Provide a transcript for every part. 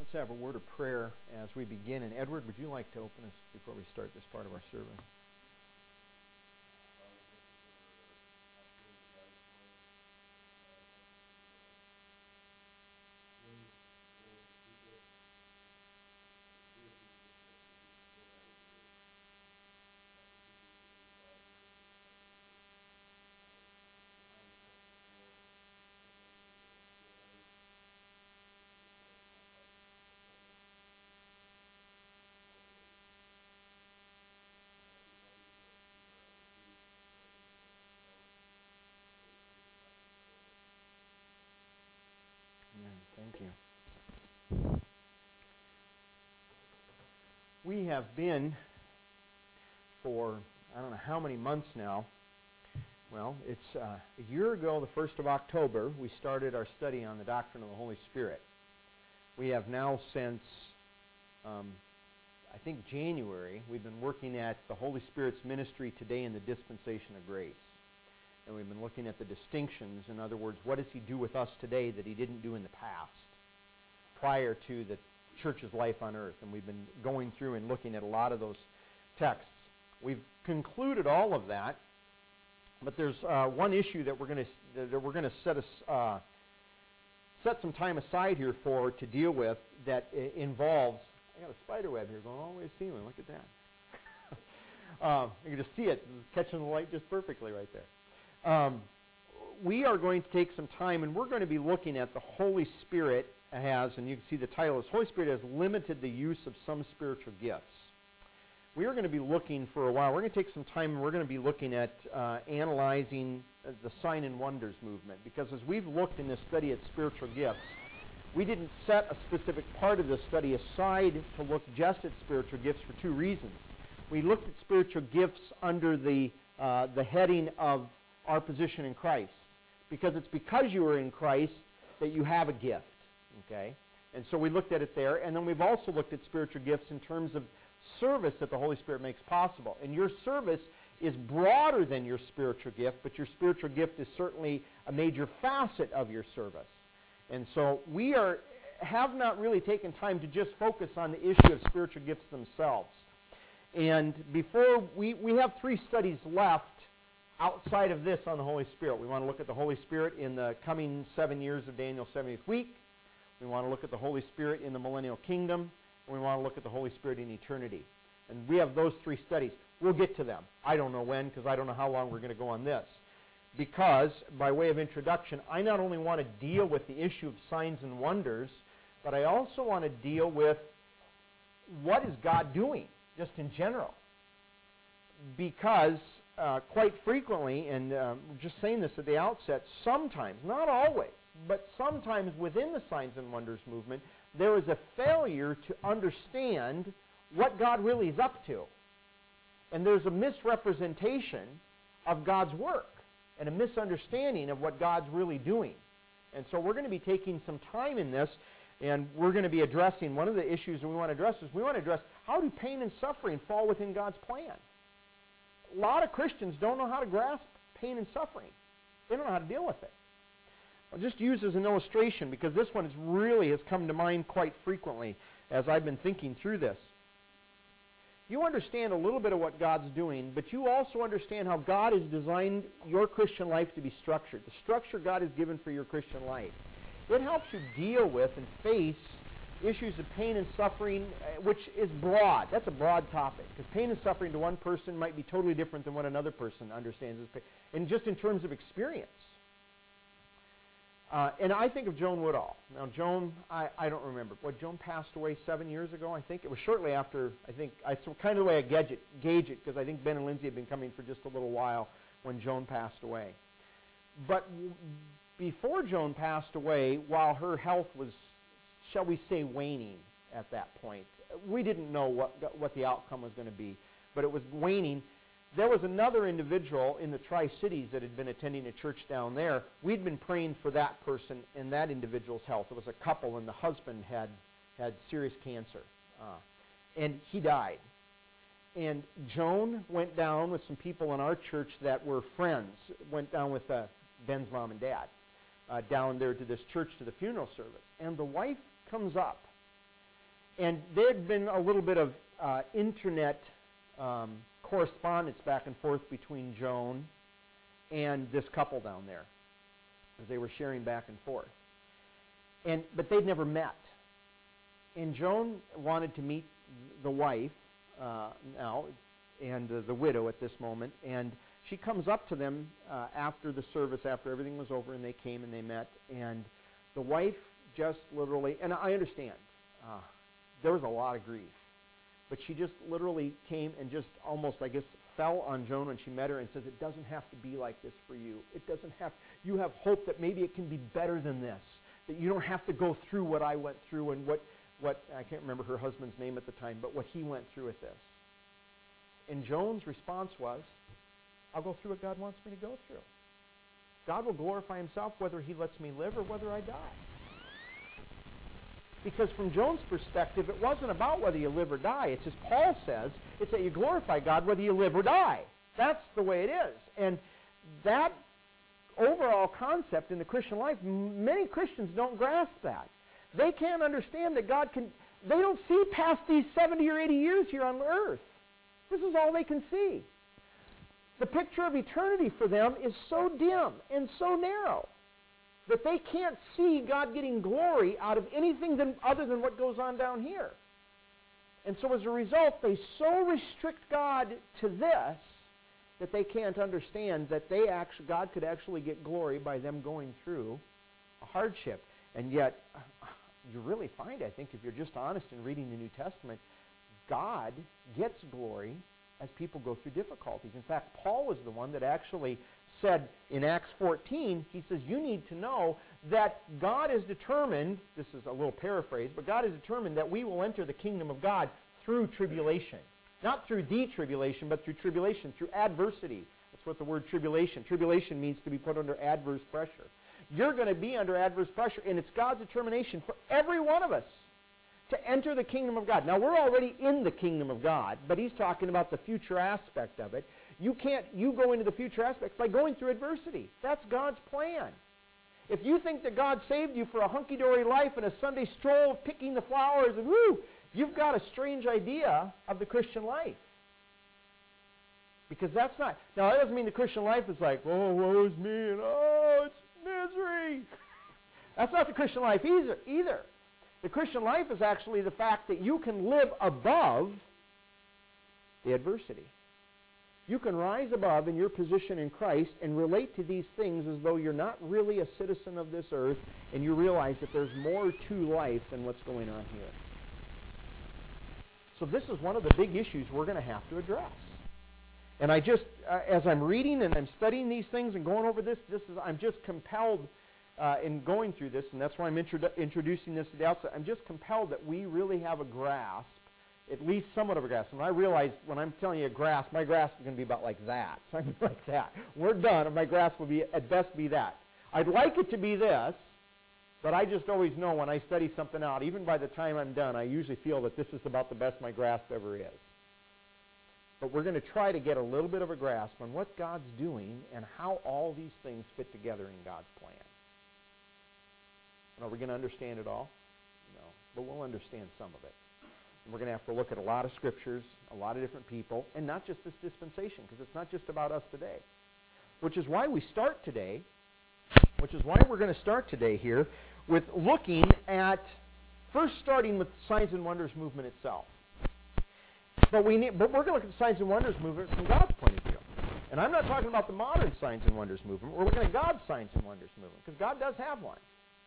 Let's have a word of prayer as we begin. And Edward, would you like to open us before we start this part of our service? Thank you. We have been for, I don't know how many months now. Well, it's a year ago, the 1st of October, we started our study on the doctrine of the Holy Spirit. We have now since, I think January, we've been working at the Holy Spirit's ministry today in the dispensation of grace. And we've been looking at the distinctions. In other words, what does he do with us today that he didn't do in the past, prior to the church's life on earth? And we've been going through and looking at a lot of those texts. We've concluded all of that, but there's one issue that we're going to set some time aside here for to deal with that involves. I got a spider web here going all the way to the ceiling. Look at that. You can just see it catching the light just perfectly right there. We are going to take some time, and we're going to be looking at the Holy Spirit has, and you can see the title is Holy Spirit has limited the use of some spiritual gifts. We are going to be looking for a while. We're going to take some time, and we're going to be looking at analyzing the sign and wonders movement, because as we've looked in this study at spiritual gifts, we didn't set a specific part of the study aside to look just at spiritual gifts for two reasons. We looked at spiritual gifts under the heading of our position in Christ, because it's because you are in Christ that you have a gift, okay? And so we looked at it there, and then we've also looked at spiritual gifts in terms of service that the Holy Spirit makes possible. And your service is broader than your spiritual gift, but your spiritual gift is certainly a major facet of your service. And so we have not really taken time to just focus on the issue of spiritual gifts themselves. And before we have 3 studies left outside of this on the Holy Spirit. We want to look at the Holy Spirit in the coming 7 years of Daniel's 70th week. We want to look at the Holy Spirit in the millennial kingdom. And we want to look at the Holy Spirit in eternity. And we have those 3 studies. We'll get to them. I don't know when, because I don't know how long we're going to go on this. Because, by way of introduction, I not only want to deal with the issue of signs and wonders, but I also want to deal with what is God doing, just in general. Because quite frequently, and just saying this at the outset, sometimes, not always, but sometimes within the signs and wonders movement, there is a failure to understand what God really is up to. And there's a misrepresentation of God's work and a misunderstanding of what God's really doing. And so we're going to be taking some time in this, and we're going to be addressing, one of the issues that we want to address is we want to address how do pain and suffering fall within God's plan? A lot of Christians don't know how to grasp pain and suffering. They don't know how to deal with it. I'll just use as an illustration, because this one has come to mind quite frequently as I've been thinking through this. You understand a little bit of what God's doing, but you also understand how God has designed your Christian life to be structured, the structure God has given for your Christian life. It helps you deal with and face issues of pain and suffering, which is broad. That's a broad topic, because pain and suffering to one person might be totally different than what another person understands as pain, and just in terms of experience. And I think of Joan Woodall. Now, Joan, I don't remember. Joan passed away 7 years ago, I think. It was shortly after, kind of the way I gauge it, because I think Ben and Lindsay had been coming for just a little while when Joan passed away. But before Joan passed away, while her health was, shall we say, waning at that point, we didn't know what the outcome was going to be, but it was waning. There was another individual in the Tri-Cities that had been attending a church down there. We'd been praying for that person and that individual's health. It was a couple, and the husband had serious cancer, and he died. And Joan went down with some people in our church that were friends, went down with Ben's mom and dad down there to this church to the funeral service. And the wife comes up, And there had been a little bit of internet correspondence back and forth between Joan and this couple down there as they were sharing back and forth. But they'd never met. And Joan wanted to meet the wife now, and the widow at this moment, and she comes up to them after the service, after everything was over, and they came and they met, and the wife just literally, and I understand, there was a lot of grief, but she just literally came and just almost, I guess, fell on Joan when she met her and says, it doesn't have to be like this for you. It doesn't have, you have hope that maybe it can be better than this, that you don't have to go through what I went through and what I can't remember her husband's name at the time, but what he went through with this. And Joan's response was, I'll go through what God wants me to go through. God will glorify himself whether he lets me live or whether I die. Because from Joan's perspective, it wasn't about whether you live or die. It's as Paul says, it's that you glorify God whether you live or die. That's the way it is. And that overall concept in the Christian life, many Christians don't grasp that. They can't understand that God can, they don't see past these 70 or 80 years here on earth. This is all they can see. The picture of eternity for them is so dim and so narrow that they can't see God getting glory out of anything other than what goes on down here. And so as a result, they so restrict God to this that they can't understand that God could actually get glory by them going through a hardship. And yet, you really find, I think, if you're just honest in reading the New Testament, God gets glory as people go through difficulties. In fact, Paul was the one that actually said in Acts 14, he says, you need to know that God is determined, this is a little paraphrase, but God is determined that we will enter the kingdom of God through tribulation. Not through the-tribulation, but through tribulation, through adversity. That's what the word tribulation. Tribulation means to be put under adverse pressure. You're going to be under adverse pressure, and it's God's determination for every one of us to enter the kingdom of God. Now, we're already in the kingdom of God, but he's talking about the future aspect of it. You go into the future aspect by going through adversity. That's God's plan. If you think that God saved you for a hunky-dory life and a Sunday stroll of picking the flowers and woo, you've got a strange idea of the Christian life. Because that's not. Now, that doesn't mean the Christian life is like, oh, woe is me, and oh, it's misery. That's not the Christian life either. The Christian life is actually the fact that you can live above the adversity. You can rise above in your position in Christ and relate to these things as though you're not really a citizen of this earth, and you realize that there's more to life than what's going on here. So this is one of the big issues we're going to have to address. And I just, as I'm reading and I'm studying these things and going over this, I'm just compelled in going through this, and that's why I'm introducing this at the outset. I'm just compelled that we really have a grasp, at least somewhat of a grasp. And I realize when I'm telling you a grasp, my grasp is going to be about like that, something like that. When we're done, and my grasp will be at best be that. I'd like it to be this, but I just always know when I study something out, even by the time I'm done, I usually feel that this is about the best my grasp ever is. But we're going to try to get a little bit of a grasp on what God's doing and how all these things fit together in God's plan. And are we going to understand it all? No. But we'll understand some of it. And we're going to have to look at a lot of scriptures, a lot of different people, and not just this dispensation, because it's not just about us today. Which is why we start today, which is why we're going to start today here with looking at, first starting with the Signs and Wonders movement itself. But we're going to look at the Signs and Wonders movement from God's point of view. And I'm not talking about the modern Signs and Wonders movement. We're looking at God's Signs and Wonders movement, because God does have one.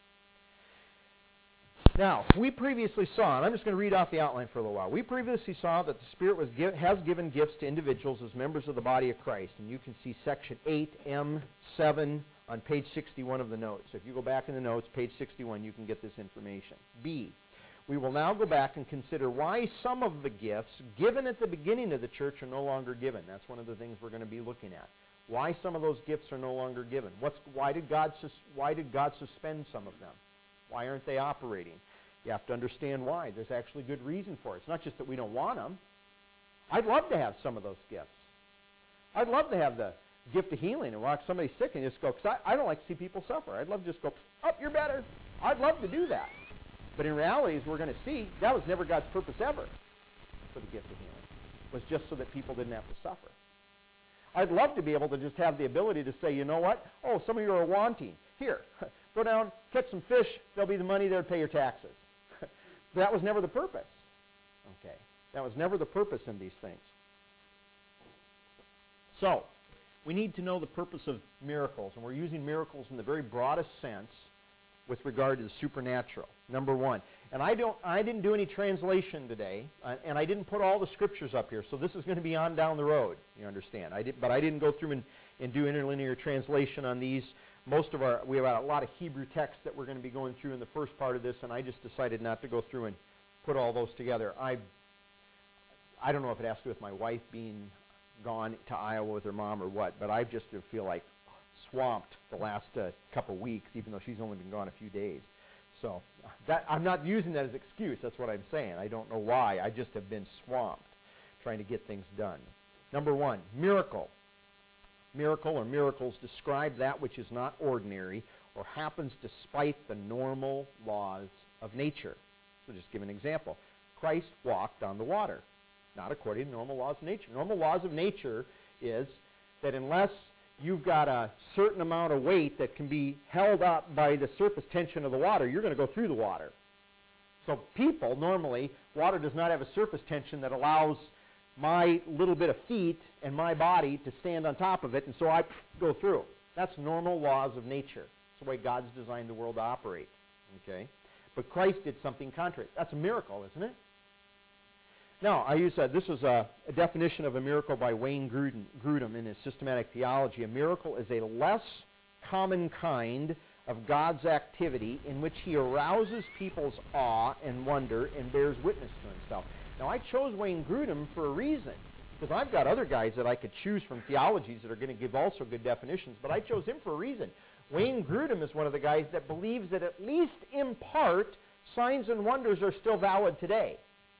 Now, we previously saw, and I'm just going to read off the outline for a little while. We previously saw that the Spirit has given gifts to individuals as members of the body of Christ. And you can see section 8M7 on page 61 of the notes. So if you go back in the notes, page 61, you can get this information. B, we will now go back and consider why some of the gifts given at the beginning of the church are no longer given. That's one of the things we're going to be looking at. Why some of those gifts are no longer given. Why did God suspend some of them? Why aren't they operating? You have to understand why. There's actually good reason for it. It's not just that we don't want them. I'd love to have some of those gifts. I'd love to have the gift of healing and walk somebody sick and just go, because I don't like to see people suffer. I'd love to just go, oh, you're better. I'd love to do that. But in reality, as we're going to see, that was never God's purpose ever for the gift of healing. It was just so that people didn't have to suffer. I'd love to be able to just have the ability to say, you know what? Oh, some of you are wanting. Here, go down, catch some fish. There'll be the money there to pay your taxes. That was never the purpose. Okay. That was never the purpose in these things. So, we need to know the purpose of miracles, and we're using miracles in the very broadest sense with regard to the supernatural. Number one. And I didn't do any translation today, and I didn't put all the scriptures up here, so this is going to be on down the road, you understand. But I didn't go through and do interlinear translation on these. We have a lot of Hebrew texts that we're going to be going through in the first part of this, and I just decided not to go through and put all those together. I don't know if it has to do with my wife being gone to Iowa with her mom or what, but I just feel like swamped the last couple weeks, even though she's only been gone a few days. So I'm not using that as an excuse. That's what I'm saying. I don't know why. I just have been swamped trying to get things done. Number one, miracle. Miracle or miracles describe that which is not ordinary or happens despite the normal laws of nature. So just give an example. Christ walked on the water, not according to normal laws of nature. Normal laws of nature is that unless you've got a certain amount of weight that can be held up by the surface tension of the water, you're going to go through the water. So people, normally, water does not have a surface tension that allows my little bit of feet and my body to stand on top of it, and so I go through. That's normal laws of nature. It's the way God's designed the world to operate. Okay? But Christ did something contrary. That's a miracle, isn't it? Now, this was a definition of a miracle by Wayne Grudem in his Systematic Theology. A miracle is a less common kind of God's activity in which he arouses people's awe and wonder and bears witness to himself. Now, I chose Wayne Grudem for a reason, because I've got other guys that I could choose from theologies that are going to give also good definitions, but I chose him for a reason. Wayne Grudem is one of the guys that believes that at least in part, signs and wonders are still valid today.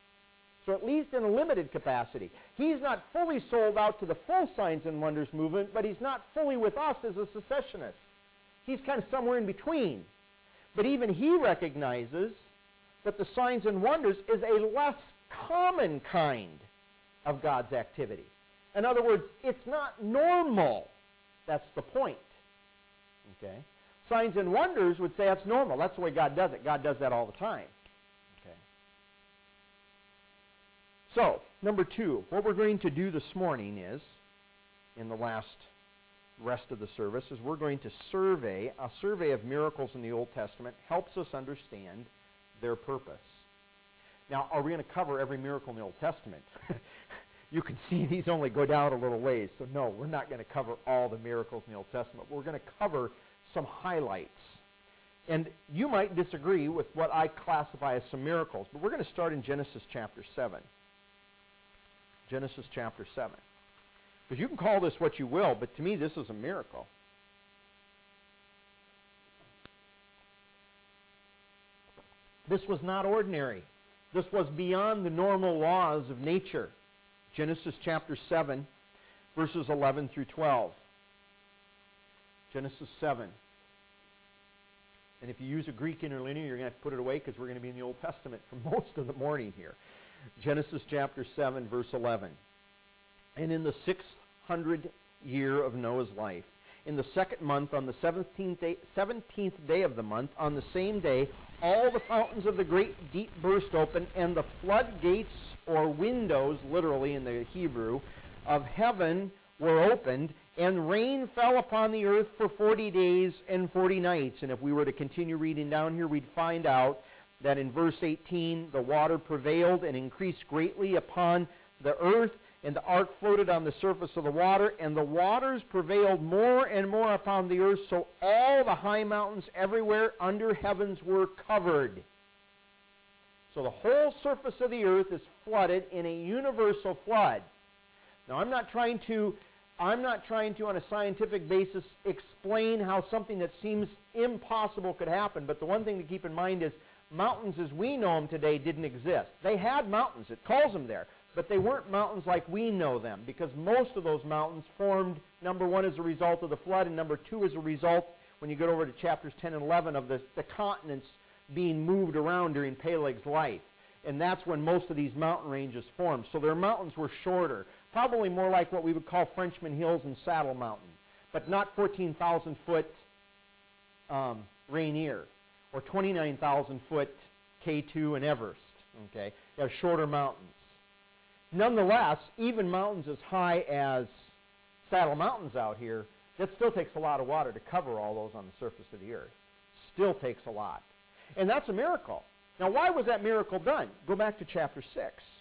So at least in a limited capacity. He's not fully sold out to the full signs and wonders movement, but he's not fully with us as a cessationist. He's kind of somewhere in between. But even he recognizes that the signs and wonders is a less common kind of God's activity. In other words, it's not normal. That's the point. Okay? Signs and wonders would say that's normal. That's the way God does it. God does that all the time. So, number two, what we're going to do this morning is, in the rest of the service, is we're going to survey. A survey of miracles in the Old Testament helps us understand their purpose. Now, are we going to cover every miracle in the Old Testament? You can see these only go down a little ways. So no, we're not going to cover all the miracles in the Old Testament. We're going to cover some highlights. And you might disagree with what I classify as some miracles, but we're going to start in Genesis chapter 7. Genesis chapter 7. Because you can call this what you will, but to me this is a miracle. This was not ordinary. This was beyond the normal laws of nature. Genesis chapter 7, verses 11 through 12. Genesis 7. And if you use a Greek interlinear, you're going to have to put it away because we're going to be in the Old Testament for most of the morning here. Genesis chapter 7, verse 11. And in the 600th year of Noah's life, in the second month, on the 17th day of the month, on the same day, all the fountains of the great deep burst open, and the floodgates, or windows, literally in the Hebrew, of heaven were opened, and rain fell upon the earth for 40 days and 40 nights. And if we were to continue reading down here, we'd find out that in verse 18, the water prevailed and increased greatly upon the earth, and the ark floated on the surface of the water, and the waters prevailed more and more upon the earth, so all the high mountains everywhere under heavens were covered. So the whole surface of the earth is flooded in a universal flood. Now, I'm not trying to, on a scientific basis, explain how something that seems impossible could happen, but the one thing to keep in mind is mountains as we know them today didn't exist. They had mountains. It calls them there. But they weren't mountains like we know them, because most of those mountains formed, number one, as a result of the flood, and number two, as a result, when you get over to chapters 10 and 11, of the continents being moved around during Peleg's life. And that's when most of these mountain ranges formed. So their mountains were shorter, probably more like what we would call Frenchman Hills and Saddle Mountain, but not 14,000-foot Rainier or 29,000-foot K2 and Everest. Okay, they have shorter mountains. Nonetheless, even mountains as high as Saddle Mountains out here, that still takes a lot of water to cover all those on the surface of the earth. Still takes a lot. And that's a miracle. Now, why was that miracle done? Go back to chapter 6.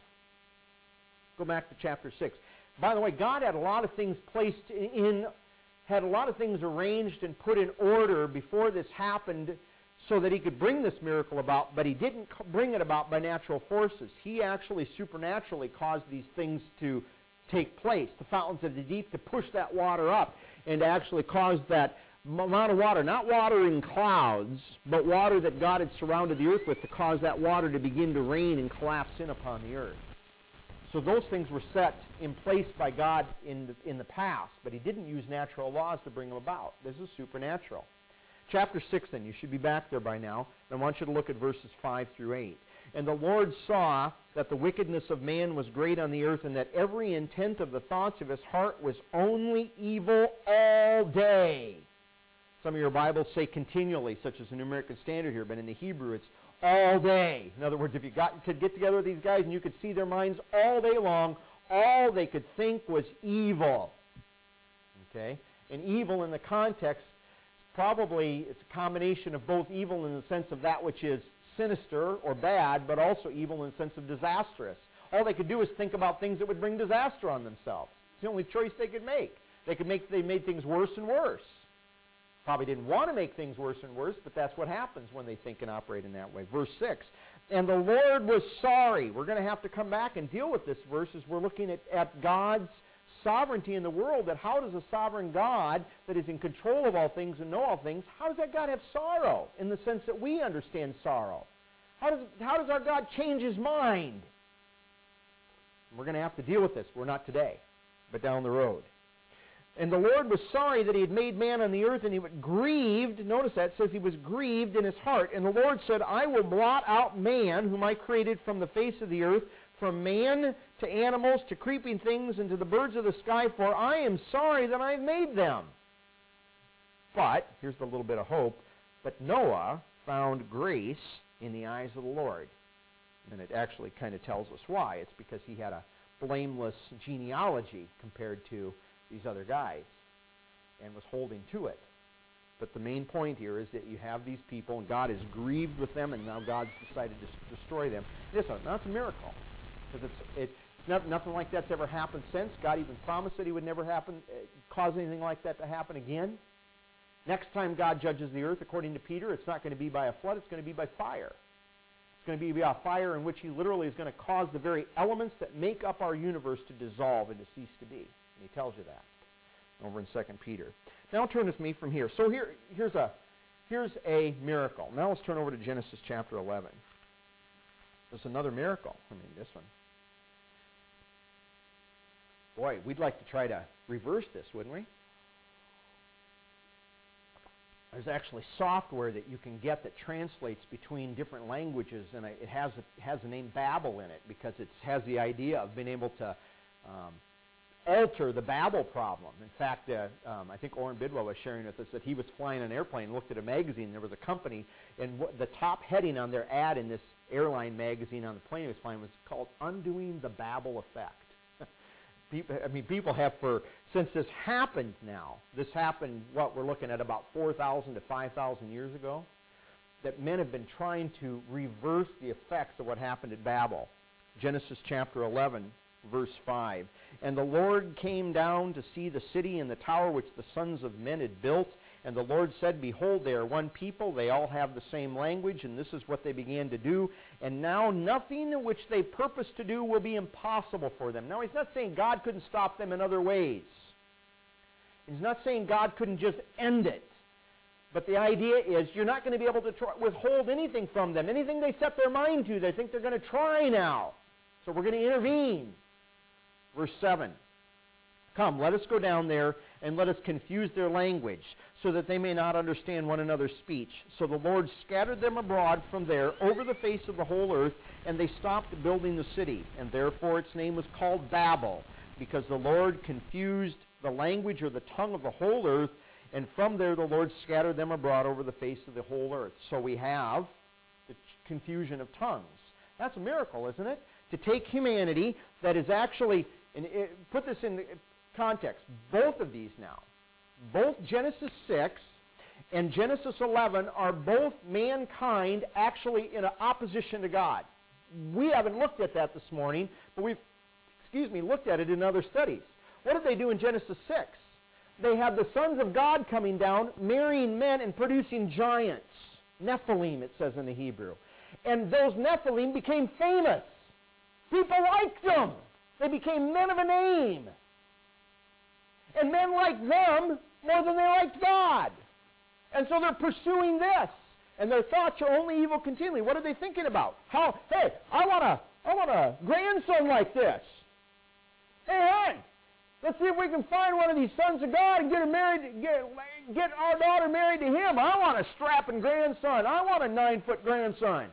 Go back to chapter 6. By the way, God had a lot of things had a lot of things arranged and put in order before this happened so that he could bring this miracle about, but he didn't bring it about by natural forces. He actually supernaturally caused these things to take place, the fountains of the deep to push that water up and to actually cause that amount of water, not water in clouds, but water that God had surrounded the earth with, to cause that water to begin to rain and collapse in upon the earth. So those things were set in place by God in the past, but he didn't use natural laws to bring them about. This is supernatural. Chapter 6 then, you should be back there by now. I want you to look at verses 5 through 8. And the Lord saw that the wickedness of man was great on the earth, and that every intent of the thoughts of his heart was only evil all day. Some of your Bibles say continually, such as the New American Standard here, but in the Hebrew it's all day. In other words, if you could get together with these guys and you could see their minds all day long, all they could think was evil. Okay? And evil in the context, probably it's a combination of both evil in the sense of that which is sinister or bad, but also evil in the sense of disastrous. All they could do is think about things that would bring disaster on themselves. It's the only choice they could make. They made things worse and worse. Probably didn't want to make things worse and worse, but that's what happens when they think and operate in that way. Verse 6, and the Lord was sorry. We're going to have to come back and deal with this verse as we're looking at God's sovereignty in the world, that how does a sovereign God that is in control of all things and know all things, how does that God have sorrow in the sense that we understand sorrow? How does our God change his mind? We're going to have to deal with this. We're not today, but down the road. And the Lord was sorry that he had made man on the earth, and he was grieved. Notice that, it says he was grieved in his heart. And the Lord said, I will blot out man, whom I created from the face of the earth, from man to animals to creeping things and to the birds of the sky, for I am sorry that I have made them. But, here's the little bit of hope, but Noah found grace in the eyes of the Lord. And it actually kind of tells us why. It's because he had a blameless genealogy compared to these other guys and was holding to it. But the main point here is that you have these people and God is grieved with them, and now God's decided to destroy them. That's a miracle, because it's nothing like that's ever happened since. God even promised that he would never cause anything like that to happen again. Next time God judges the earth, according to Peter, it's not going to be by a flood, it's going to be by fire. It's going to be by a fire in which he literally is going to cause the very elements that make up our universe to dissolve and to cease to be. And he tells you that over in 2 Peter. Now turn with me from here. So here's a miracle. Now let's turn over to Genesis chapter 11. There's another miracle. This one. Boy, we'd like to try to reverse this, wouldn't we? There's actually software that you can get that translates between different languages, and it has the name Babel in it, because it has the idea of being able to alter the Babel problem. In fact, I think Orrin Bidwell was sharing with us that he was flying an airplane and looked at a magazine. There was a company, and the top heading on their ad in this airline magazine on the plane he was flying was called Undoing the Babel Effect. People have since this happened now, this happened, we're looking at about 4,000 to 5,000 years ago, that men have been trying to reverse the effects of what happened at Babel. Genesis chapter 11, verse 5. And the Lord came down to see the city and the tower which the sons of men had built. And the Lord said, Behold, they are one people. They all have the same language. And this is what they began to do. And now nothing which they purpose to do will be impossible for them. Now he's not saying God couldn't stop them in other ways. He's not saying God couldn't just end it. But the idea is you're not going to be able to withhold anything from them. Anything they set their mind to, they think they're going to try now. So we're going to intervene. Verse 7. Come, let us go down there, and let us confuse their language, so that they may not understand one another's speech. So the Lord scattered them abroad from there over the face of the whole earth, and they stopped building the city. And therefore its name was called Babel, because the Lord confused the language or the tongue of the whole earth, and from there the Lord scattered them abroad over the face of the whole earth. So we have the confusion of tongues. That's a miracle, isn't it? To take humanity that is actually, and put this in context, both of these now, both Genesis 6 and Genesis 11 are both mankind actually in opposition to God. We haven't looked at that this morning, but we've, looked at it in other studies. What did they do in Genesis 6? They had the sons of God coming down, marrying men and producing giants. Nephilim, it says in the Hebrew. And those Nephilim became famous. People liked them. They became men of a name. And men liked them more than they liked God. And so they're pursuing this. And their thoughts are only evil continually. What are they thinking about? Hey, I want a grandson like this. Hey, let's see if we can find one of these sons of God and get him married, get our daughter married to him. I want a strapping grandson. I want a 9-foot grandson.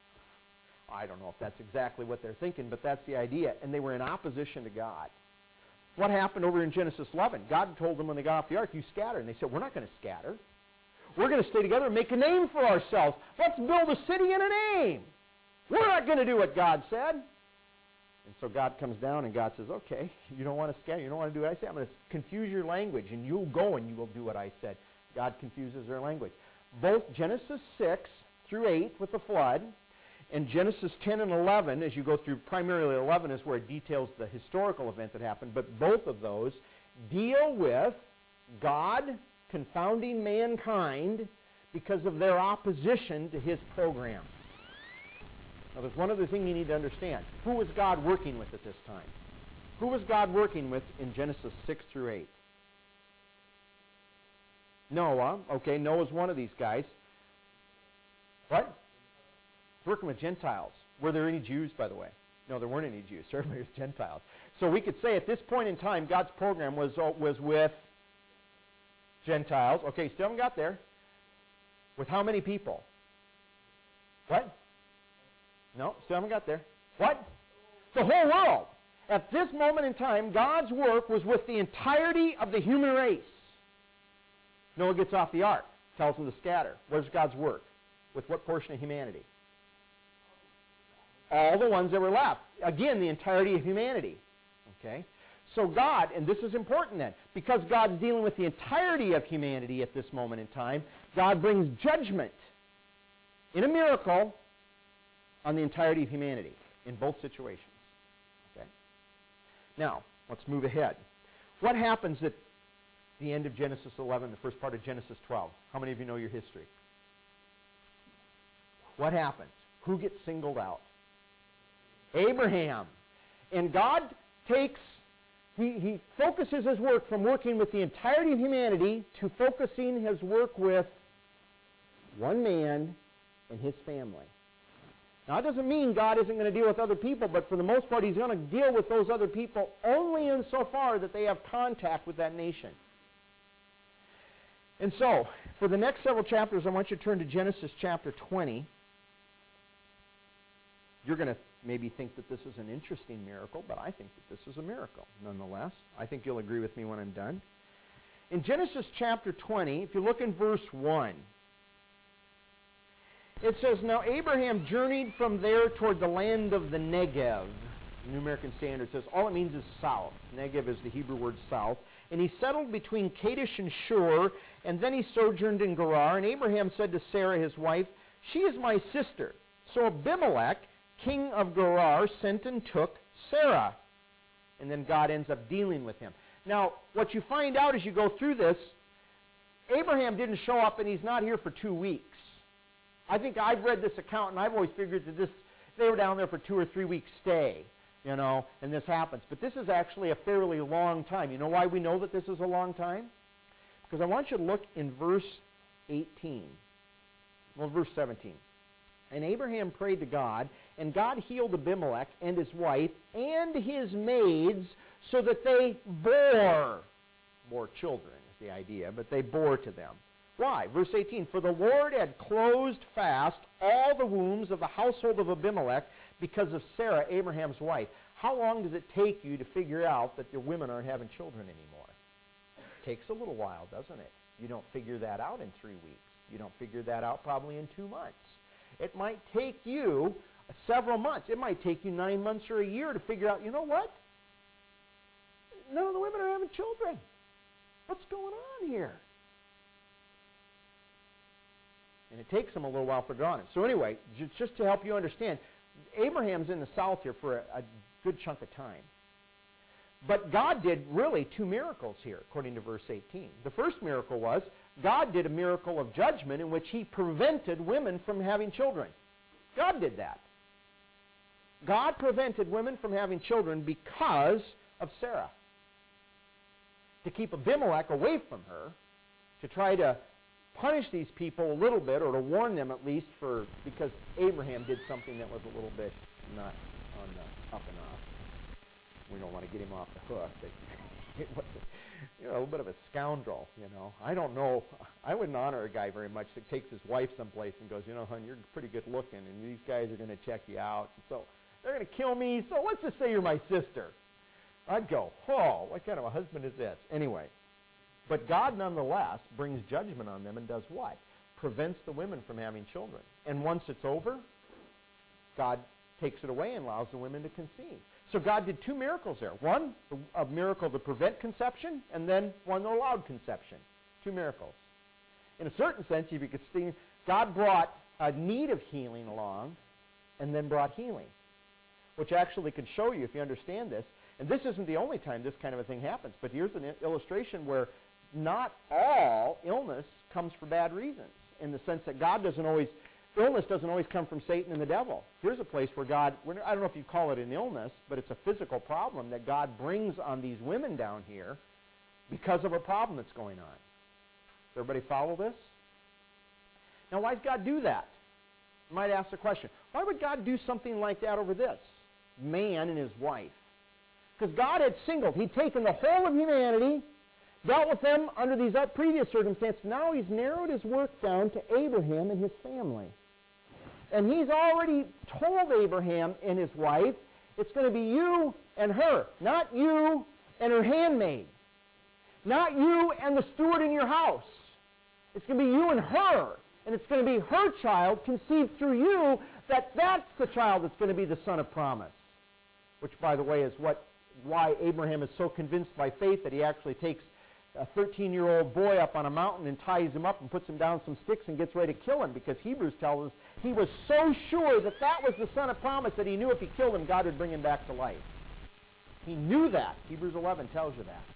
I don't know if that's exactly what they're thinking, but that's the idea. And they were in opposition to God. What happened over in Genesis 11? God told them when they got off the ark, you scatter. And they said, we're not going to scatter. We're going to stay together and make a name for ourselves. Let's build a city and a name. We're not going to do what God said. And so God comes down and God says, okay, you don't want to scatter. You don't want to do what I say. I'm going to confuse your language, and you'll go and you will do what I said. God confuses their language. Both Genesis 6 through 8 with the flood, and Genesis 10 and 11, as you go through, primarily 11 is where it details the historical event that happened, but both of those deal with God confounding mankind because of their opposition to his program. Now, there's one other thing you need to understand. Who was God working with at this time? Who was God working with in Genesis 6 through 8? Noah. Okay, Noah's one of these guys. What? Working with Gentiles. Were there any Jews, by the way? No, there weren't any Jews. Everybody was Gentiles. So we could say at this point in time, God's program was with Gentiles. Okay, still haven't got there. With how many people? What? No, still haven't got there. What? The whole world. At this moment in time, God's work was with the entirety of the human race. Noah gets off the ark, tells them to scatter. Where's God's work? With what portion of humanity? All the ones that were left. Again, the entirety of humanity. Okay? So God, and this is important then, because God's dealing with the entirety of humanity at this moment in time, God brings judgment in a miracle on the entirety of humanity in both situations. Okay? Now, let's move ahead. What happens at the end of Genesis 11, the first part of Genesis 12? How many of you know your history? What happens? Who gets singled out? Abraham. And God takes, he focuses his work from working with the entirety of humanity to focusing his work with one man and his family. Now, it doesn't mean God isn't going to deal with other people, but for the most part, he's going to deal with those other people only insofar that they have contact with that nation. And so, for the next several chapters, I want you to turn to Genesis chapter 20. You're going to maybe think that this is an interesting miracle, but I think that this is a miracle nonetheless. I think you'll agree with me when I'm done. In Genesis chapter 20, if you look in verse 1, it says, now Abraham journeyed from there toward the land of the Negev. The New American Standard says all it means is south. Negev is the Hebrew word south. And he settled between Kadesh and Shur, and then he sojourned in Gerar. And Abraham said to Sarah, his wife, she is my sister. So Abimelech, king of Gerar, sent and took Sarah. And then God ends up dealing with him. Now, what you find out as you go through this, Abraham didn't show up and he's not here for 2 weeks. I think I've read this account and I've always figured that they were down there for 2 or 3 weeks stay, you know, and this happens. But this is actually a fairly long time. You know why we know that this is a long time? Because I want you to look in verse 18. Well, verse 17. And Abraham prayed to God, and God healed Abimelech and his wife and his maids so that they bore children, is the idea, but they bore to them. Why? Verse 18, for the Lord had closed fast all the wombs of the household of Abimelech because of Sarah, Abraham's wife. How long does it take you to figure out that your women aren't having children anymore? It takes a little while, doesn't it? You don't figure that out in 3 weeks. You don't figure that out probably in 2 months. It might take you several months. It might take you 9 months or a year to figure out, you know what? None of the women are having children. What's going on here? And it takes them a little while to figure on it. So anyway, just to help you understand, Abraham's in the south here for a good chunk of time. But God did really 2 miracles here, according to verse 18. The first miracle was God did a miracle of judgment in which he prevented women from having children. God did that. God prevented women from having children because of Sarah. To keep Abimelech away from her, to try to punish these people a little bit, or to warn them at least, because Abraham did something that was a little bit not on the up and up. We don't want to get him off the hook, but it was a little bit of a scoundrel, I don't know. I wouldn't honor a guy very much that takes his wife someplace and goes, hon, you're pretty good looking, and these guys are going to check you out. So they're going to kill me, so let's just say you're my sister. I'd go, oh, what kind of a husband is this? Anyway, but God nonetheless brings judgment on them and does what? Prevents the women from having children. And once it's over, God takes it away and allows the women to conceive. So God did 2 miracles there. One, a miracle to prevent conception, and then one that allowed conception. 2 miracles. In a certain sense, if you could see, God brought a need of healing along and then brought healing, which actually can show you, if you understand this, and this isn't the only time this kind of a thing happens, but here's an illustration where not all illness comes for bad reasons, in the sense that illness doesn't always come from Satan and the devil. Here's a place where God, I don't know if you call it an illness, but it's a physical problem that God brings on these women down here because of a problem that's going on. Does everybody follow this? Now, why does God do that? You might ask the question, why would God do something like that over this man and his wife? Because God had he'd taken the whole of humanity, dealt with them under these previous circumstances. Now he's narrowed his work down to Abraham and his family. And he's already told Abraham and his wife, it's going to be you and her, not you and her handmaid, not you and the steward in your house. It's going to be you and her, and it's going to be her child conceived through you, that's the child that's going to be the son of promise. Which, by the way, is why Abraham is so convinced by faith that he actually takes a 13-year-old boy up on a mountain and ties him up and puts him down some sticks and gets ready to kill him, because Hebrews tells us he was so sure that was the son of promise that he knew if he killed him, God would bring him back to life. He knew that. Hebrews 11 tells you that.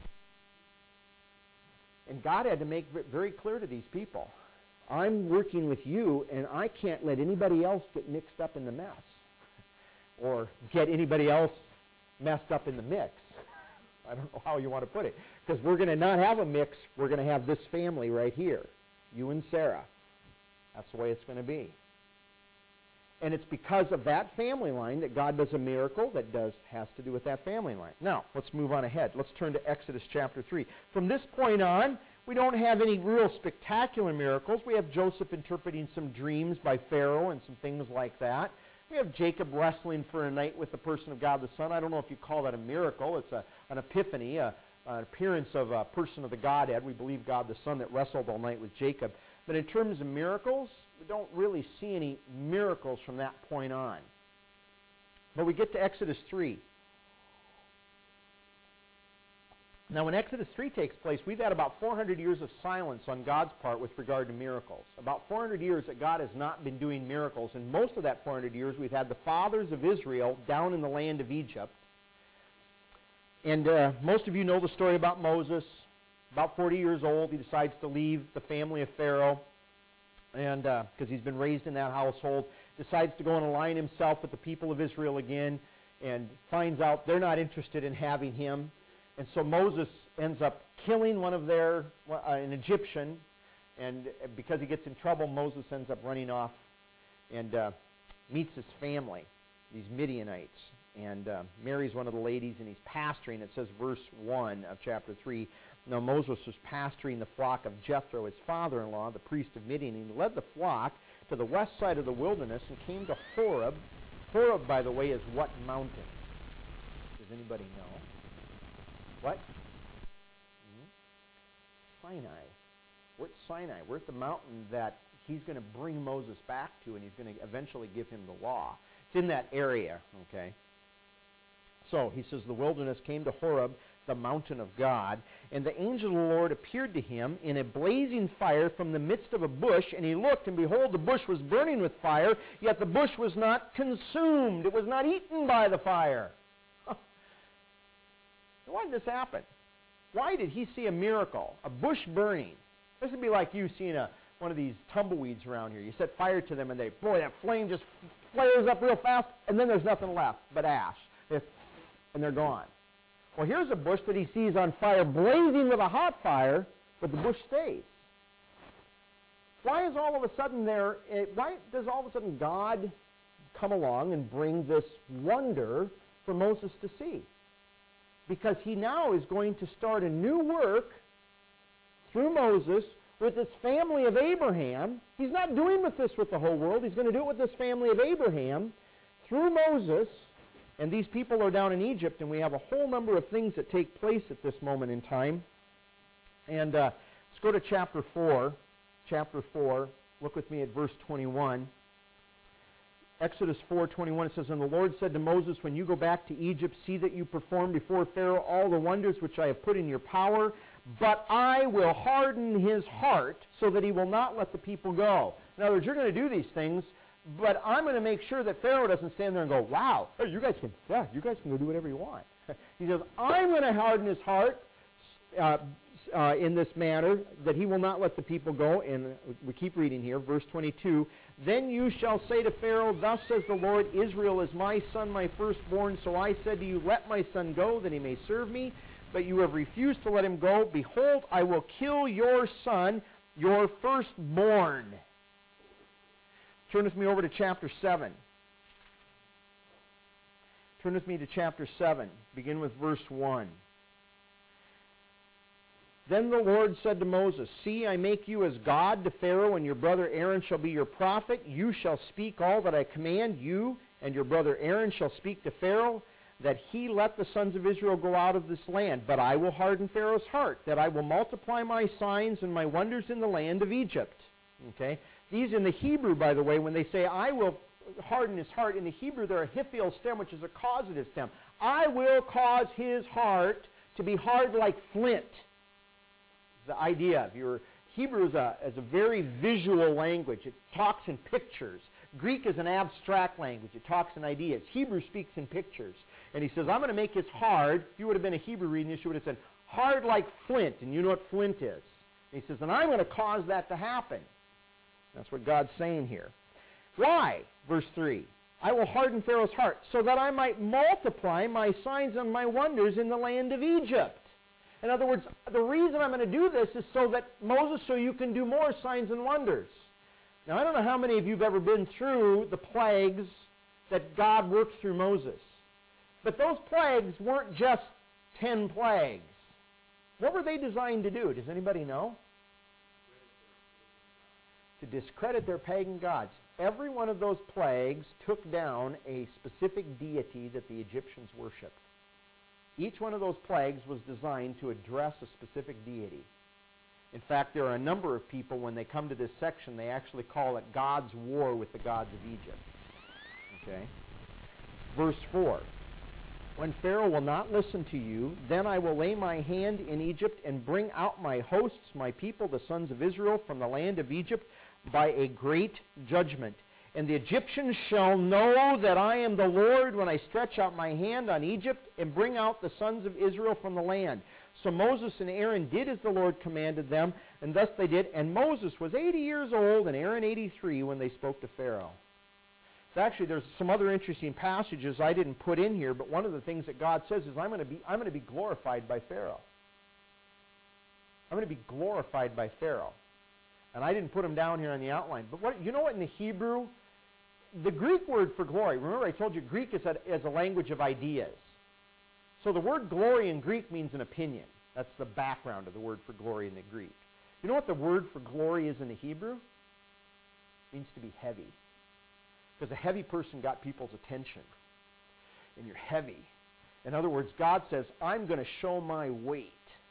And God had to make it very clear to these people, I'm working with you, and I can't let anybody else get mixed up in the mess or get anybody else messed up in the mix. I don't know how you want to put it. Because we're going to not have a mix. We're going to have this family right here, you and Sarah. That's the way it's going to be. And it's because of that family line that God does a miracle that has to do with that family line. Now, let's move on ahead. Let's turn to Exodus chapter 3. From this point on, we don't have any real spectacular miracles. We have Joseph interpreting some dreams by Pharaoh and some things like that. We have Jacob wrestling for a night with the person of God the Son. I don't know if you call that a miracle. It's an epiphany, an appearance of a person of the Godhead. We believe God the Son that wrestled all night with Jacob. But in terms of miracles, we don't really see any miracles from that point on. But we get to Exodus 3. Now, when Exodus 3 takes place, we've had about 400 years of silence on God's part with regard to miracles. About 400 years that God has not been doing miracles. And most of that 400 years, we've had the fathers of Israel down in the land of Egypt. And most of you know the story about Moses. About 40 years old, he decides to leave the family of Pharaoh, and because he's been raised in that household, decides to go and align himself with the people of Israel again, and finds out they're not interested in having him. And so Moses ends up killing an Egyptian, and because he gets in trouble, Moses ends up running off and meets his family, these Midianites, and marries one of the ladies, and he's pasturing. It says verse 1 of chapter 3, Now Moses was pasturing the flock of Jethro, his father-in-law, the priest of Midian. He led the flock to the west side of the wilderness and came to Horeb. Horeb, by the way, is what mountain? Does anybody know? What? Sinai. We're at Sinai. We're at the mountain that he's going to bring Moses back to, and he's going to eventually give him the law. It's in that area, okay? So he says, the wilderness came to Horeb, the mountain of God, and the angel of the Lord appeared to him in a blazing fire from the midst of a bush, and he looked, and behold, the bush was burning with fire, yet the bush was not consumed. It was not eaten by the fire. Why did this happen? Why did he see a miracle? A bush burning. This would be like you seeing one of these tumbleweeds around here. You set fire to them, and that flame just flares up real fast, and then there's nothing left but ash. And they're gone. Well, here's a bush that he sees on fire, blazing with a hot fire, but the bush stays. Why does all of a sudden God come along and bring this wonder for Moses to see? Because he now is going to start a new work through Moses with this family of Abraham. He's not doing this with the whole world. He's going to do it with this family of Abraham through Moses. And these people are down in Egypt, and we have a whole number of things that take place at this moment in time. And let's go to chapter 4. Chapter 4, look with me at verse 21. Exodus 4:21, it says, And the Lord said to Moses, When you go back to Egypt, see that you perform before Pharaoh all the wonders which I have put in your power, but I will harden his heart so that he will not let the people go. In other words, you're going to do these things, but I'm going to make sure that Pharaoh doesn't stand there and go, wow, hey, you guys can go do whatever you want. He says, I'm going to harden his heart in this manner that he will not let the people go. And we keep reading here, verse 22. Then you shall say to Pharaoh, Thus says the Lord, Israel is my son, my firstborn. So I said to you, Let my son go, that he may serve me. But you have refused to let him go. Behold, I will kill your son, your firstborn. Turn with me over to chapter 7. Turn with me to chapter 7. Begin with verse 1. Then the Lord said to Moses, See, I make you as God to Pharaoh, and your brother Aaron shall be your prophet. You shall speak all that I command you, and your brother Aaron shall speak to Pharaoh, that he let the sons of Israel go out of this land. But I will harden Pharaoh's heart, that I will multiply my signs and my wonders in the land of Egypt. Okay? These in the Hebrew, by the way, when they say, I will harden his heart, in the Hebrew they're a hifil stem, which is a causative stem. I will cause his heart to be hard like flint. The idea of your Hebrew is a very visual language. It talks in pictures. Greek is an abstract language. It talks in ideas. Hebrew speaks in pictures. And he says, I'm going to make his hard. If you would have been a Hebrew reading this, you would have said, hard like flint. And you know what flint is. And he says, and I'm going to cause that to happen. That's what God's saying here. Why? Verse 3. I will harden Pharaoh's heart so that I might multiply my signs and my wonders in the land of Egypt. In other words, the reason I'm going to do this is so that Moses, so you can do more signs and wonders. Now, I don't know how many of you have ever been through the plagues that God worked through Moses. But those plagues weren't just 10 plagues. What were they designed to do? Does anybody know? To discredit their pagan gods. Every one of those plagues took down a specific deity that the Egyptians worshipped. Each one of those plagues was designed to address a specific deity. In fact, there are a number of people, when they come to this section, they actually call it God's war with the gods of Egypt. Okay? Verse 4. When Pharaoh will not listen to you, then I will lay my hand in Egypt and bring out my hosts, my people, the sons of Israel, from the land of Egypt by a great judgment. And the Egyptians shall know that I am the Lord when I stretch out my hand on Egypt and bring out the sons of Israel from the land. So Moses and Aaron did as the Lord commanded them, and thus they did. And Moses was 80 years old and Aaron 83 when they spoke to Pharaoh. So actually, there's some other interesting passages I didn't put in here, but one of the things that God says is, I'm going to be glorified by Pharaoh. I'm going to be glorified by Pharaoh. And I didn't put them down here on the outline. But you know what in the Hebrew, the Greek word for glory, remember I told you Greek is a language of ideas. So the word glory in Greek means an opinion. That's the background of the word for glory in the Greek. You know what the word for glory is in the Hebrew? It means to be heavy. Because a heavy person got people's attention. And you're heavy. In other words, God says, I'm going to show my weight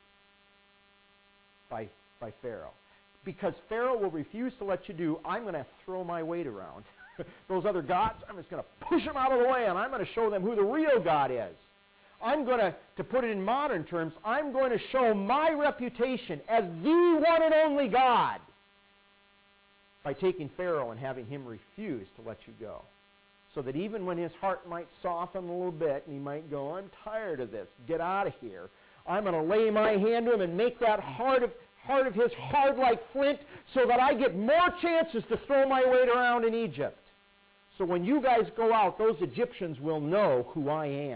by Pharaoh. Because Pharaoh will refuse to let you do, I'm going to throw my weight around. Those other gods, I'm just going to push them out of the way, and I'm going to show them who the real God is. I'm going to put it in modern terms, I'm going to show my reputation as the one and only God by taking Pharaoh and having him refuse to let you go. So that even when his heart might soften a little bit, and he might go, I'm tired of this, get out of here. I'm going to lay my hand to him and make that heart of his hard like flint so that I get more chances to throw my weight around in Egypt. So when you guys go out, those Egyptians will know who I am.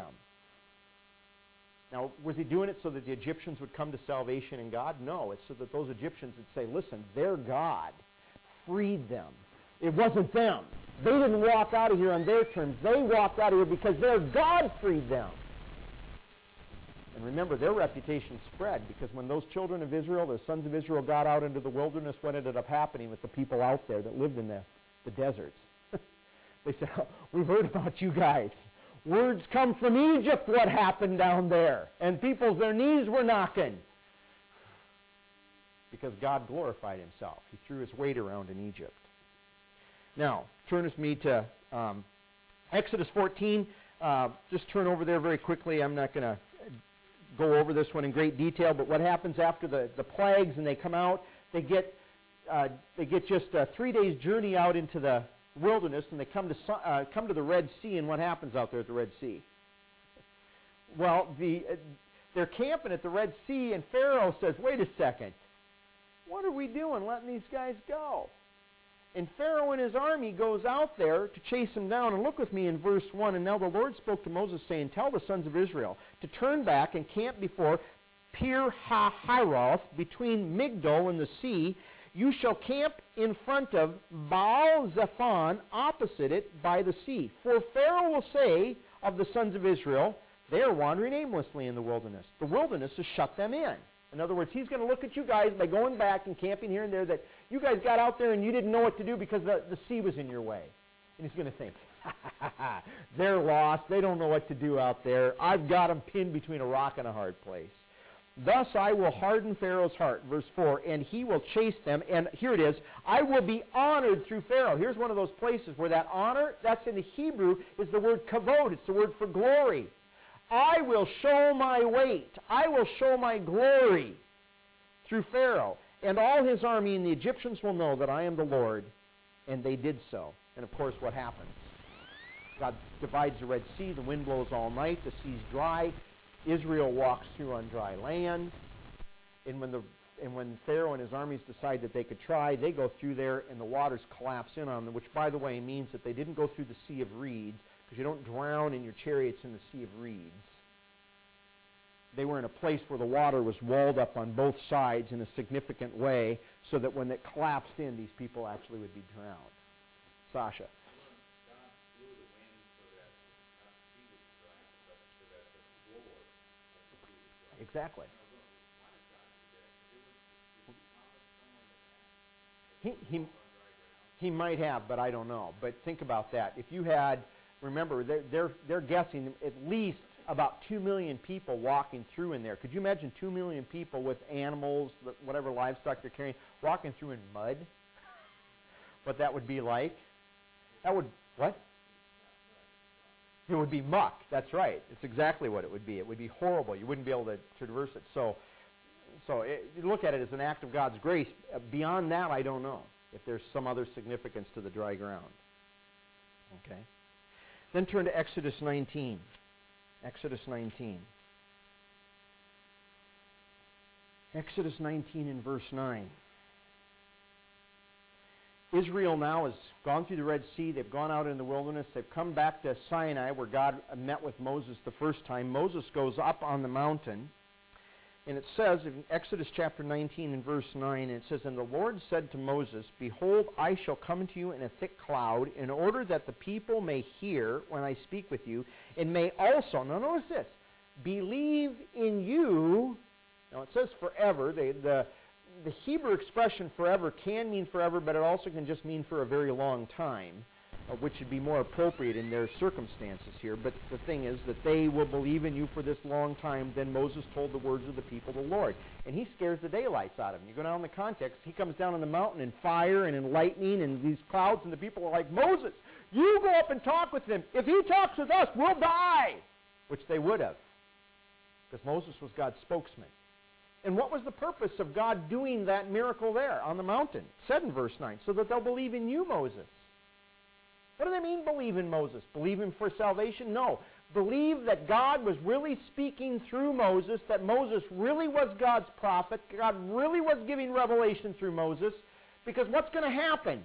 Now, was he doing it so that the Egyptians would come to salvation in God? No, it's so that those Egyptians would say, listen, their God freed them. It wasn't them. They didn't walk out of here on their terms. They walked out of here because their God freed them. And remember, their reputation spread because when those children of Israel, the sons of Israel, got out into the wilderness, what ended up happening with the people out there that lived in the deserts? They said, oh, we've heard about you guys. Words come from Egypt what happened down there. And their knees were knocking. Because God glorified himself. He threw his weight around in Egypt. Now, turn with me to Exodus 14. Just turn over there very quickly. I'm not going to go over this one in great detail, but what happens after the plagues and they come out, they get just a 3 days journey out into the wilderness, and they come to the Red Sea, and what happens out there at the Red Sea? Well, they're camping at the Red Sea, and Pharaoh says, wait a second, what are we doing letting these guys go? And Pharaoh and his army goes out there to chase them down. And look with me in verse 1. And now the Lord spoke to Moses, saying, tell the sons of Israel to turn back and camp before Pi-hahiroth, between Migdol and the sea. You shall camp in front of Baal-zephon, opposite it, by the sea. For Pharaoh will say of the sons of Israel, they are wandering aimlessly in the wilderness. The wilderness has shut them in. In other words, he's going to look at you guys by going back and camping here and there that you guys got out there and you didn't know what to do because the sea was in your way. And he's going to think, they're lost. They don't know what to do out there. I've got them pinned between a rock and a hard place. Thus I will harden Pharaoh's heart, verse 4, and he will chase them. And here it is, I will be honored through Pharaoh. Here's one of those places where that honor, that's in the Hebrew, is the word kavod. It's the word for glory. I will show my weight. I will show my glory through Pharaoh. And all his army and the Egyptians will know that I am the Lord. And they did so. And of course, what happens? God divides the Red Sea. The wind blows all night. The sea's dry. Israel walks through on dry land. And when Pharaoh and his armies decide that they could try, they go through there and the waters collapse in on them, which, by the way, means that they didn't go through the Sea of Reeds, because you don't drown in your chariots in the Sea of Reeds. They were in a place where the water was walled up on both sides in a significant way, so that when it collapsed in, these people actually would be drowned. Sasha. Exactly. He might have, but I don't know. But think about that. If you had, remember, they're guessing at least about 2 million people walking through in there. Could you imagine 2 million people with animals, whatever livestock they're carrying, walking through in mud? What that would be like? That would, what? It would be muck. That's right. It's exactly what it would be. It would be horrible. You wouldn't be able to traverse it. So you look at it as an act of God's grace. Beyond that, I don't know if there's some other significance to the dry ground. Okay. Then turn to Exodus 19. Exodus 19. Exodus 19 in verse 9. Israel now has gone through the Red Sea. They've gone out in the wilderness. They've come back to Sinai where God met with Moses the first time. Moses goes up on the mountain. And it says in Exodus chapter 19 and verse 9, it says, And the Lord said to Moses, Behold, I shall come to you in a thick cloud, in order that the people may hear when I speak with you, and may also, now notice this, believe in you Now it says forever. The Hebrew expression forever can mean forever, but it also can just mean for a very long time, which would be more appropriate in their circumstances here. But the thing is that they will believe in you for this long time. Then Moses told the words of the people of the Lord. And he scares the daylights out of them. You go down the context, he comes down on the mountain in fire and in lightning and these clouds, and the people are like, Moses, you go up and talk with him. If he talks with us, we'll die. Which they would have, because Moses was God's spokesman. And what was the purpose of God doing that miracle there on the mountain? It said in verse 9, so that they'll believe in you, Moses. What do they mean, believe in Moses? Believe him for salvation? No. Believe that God was really speaking through Moses, that Moses really was God's prophet, God really was giving revelation through Moses, because what's going to happen?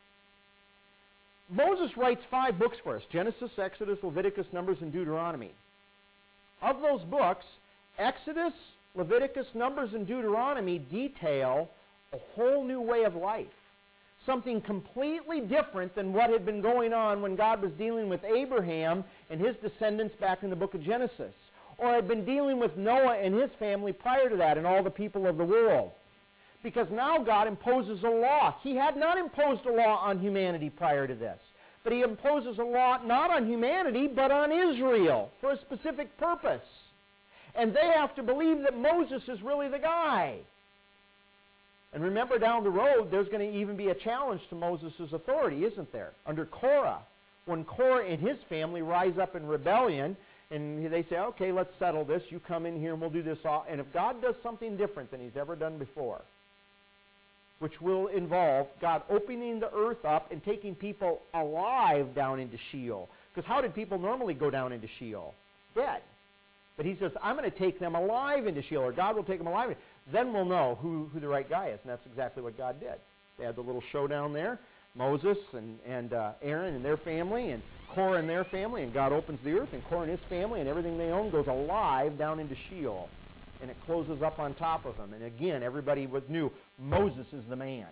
Moses writes 5 books for us, Genesis, Exodus, Leviticus, Numbers, and Deuteronomy. Of those books, Exodus, Leviticus, Numbers, and Deuteronomy detail a whole new way of life. Something completely different than what had been going on when God was dealing with Abraham and his descendants back in the book of Genesis, or had been dealing with Noah and his family prior to that and all the people of the world. Because now God imposes a law. He had not imposed a law on humanity prior to this, but he imposes a law not on humanity but on Israel for a specific purpose. And they have to believe that Moses is really the guy. And remember, down the road, there's going to even be a challenge to Moses' authority, isn't there? Under Korah. When Korah and his family rise up in rebellion, and they say, okay, let's settle this. You come in here and we'll do this all. And if God does something different than he's ever done before, which will involve God opening the earth up and taking people alive down into Sheol. Because how did people normally go down into Sheol? Dead. But he says, I'm going to take them alive into Sheol, or God will take them alive. Then we'll know who the right guy is. And that's exactly what God did. They had the little showdown there. Moses and Aaron and their family, and Korah and their family, and God opens the earth, and Korah and his family and everything they own goes alive down into Sheol. And it closes up on top of them. And again, everybody knew Moses is the man.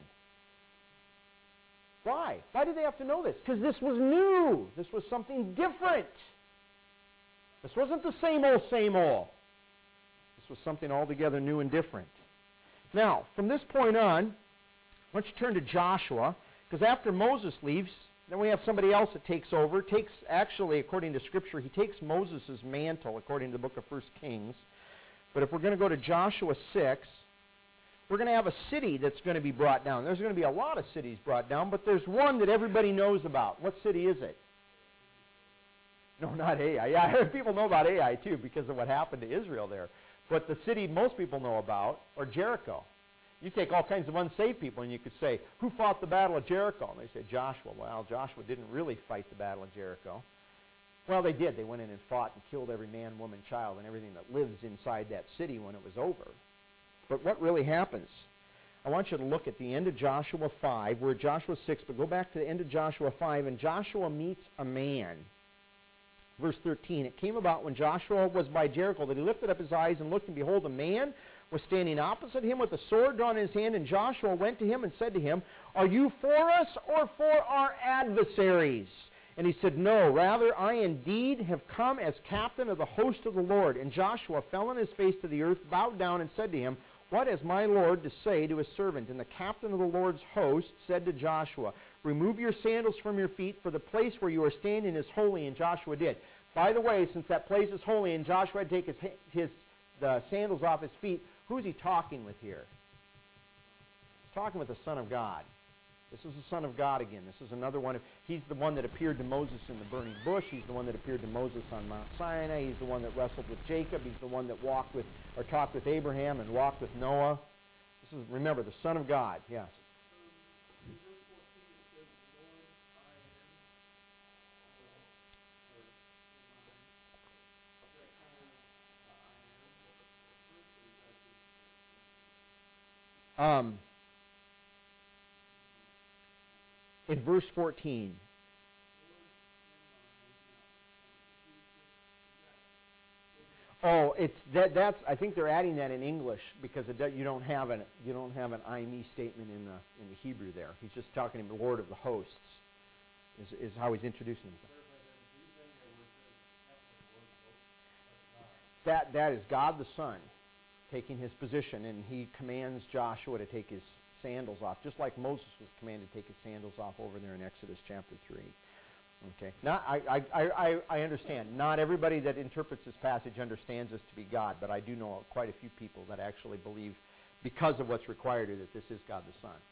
Why? Why did they have to know this? Because this was new. This was something different. This wasn't the same old, same old. This was something altogether new and different. Now, from this point on, why don't you turn to Joshua, because after Moses leaves, then we have somebody else that takes over. Actually, according to Scripture, he takes Moses' mantle, according to the book of 1 Kings. But if we're going to go to Joshua 6, we're going to have a city that's going to be brought down. There's going to be a lot of cities brought down, but there's one that everybody knows about. What city is it? No, not Ai. Yeah, people know about Ai too because of what happened to Israel there. But the city most people know about are Jericho. You take all kinds of unsaved people and you could say, who fought the battle of Jericho? And they say, Joshua. Well, Joshua didn't really fight the battle of Jericho. Well, they did. They went in and fought and killed every man, woman, child, and everything that lives inside that city when it was over. But what really happens? I want you to look at the end of Joshua 5. We're at Joshua 6, but go back to the end of Joshua 5, and Joshua meets a man. Verse 13, it came about when Joshua was by Jericho that he lifted up his eyes and looked, and behold, a man was standing opposite him with a sword drawn in his hand, and Joshua went to him and said to him, are you for us or for our adversaries? And he said, no, rather I indeed have come as captain of the host of the Lord. And Joshua fell on his face to the earth, bowed down, and said to him, what has my Lord to say to his servant? And the captain of the Lord's host said to Joshua, remove your sandals from your feet, for the place where you are standing is holy. And Joshua did. By the way, since that place is holy and Joshua had to take the sandals off his feet, who's he talking with here? He's talking with the Son of God. This is the Son of God again. This is another one. He's the one that appeared to Moses in the burning bush. He's the one that appeared to Moses on Mount Sinai. He's the one that wrestled with Jacob. He's the one that talked with Abraham and walked with Noah. This is, remember, the Son of God. Yes. In verse 14. Oh, that's. I think they're adding that in English because you don't have an I me statement in the Hebrew there. He's just talking to the Lord of the hosts. Is how he's introducing himself. That is God the Son. taking his position, and he commands Joshua to take his sandals off, just like Moses was commanded to take his sandals off over there in Exodus chapter 3. Okay. Now, I understand. Not everybody that interprets this passage understands this to be God, but I do know quite a few people that actually believe, because of what's required here, that this is God the Son.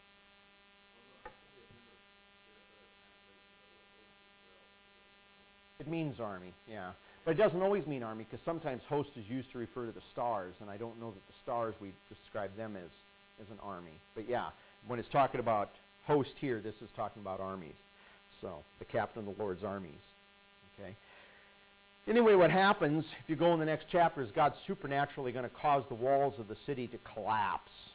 It means army, yeah. But it doesn't always mean army, because sometimes host is used to refer to the stars, and I don't know that the stars, we describe them as an army. But yeah, when it's talking about host here, this is talking about armies. So, the captain of the Lord's armies. Okay. Anyway, what happens, if you go in the next chapter, is God's supernaturally going to cause the walls of the city to collapse.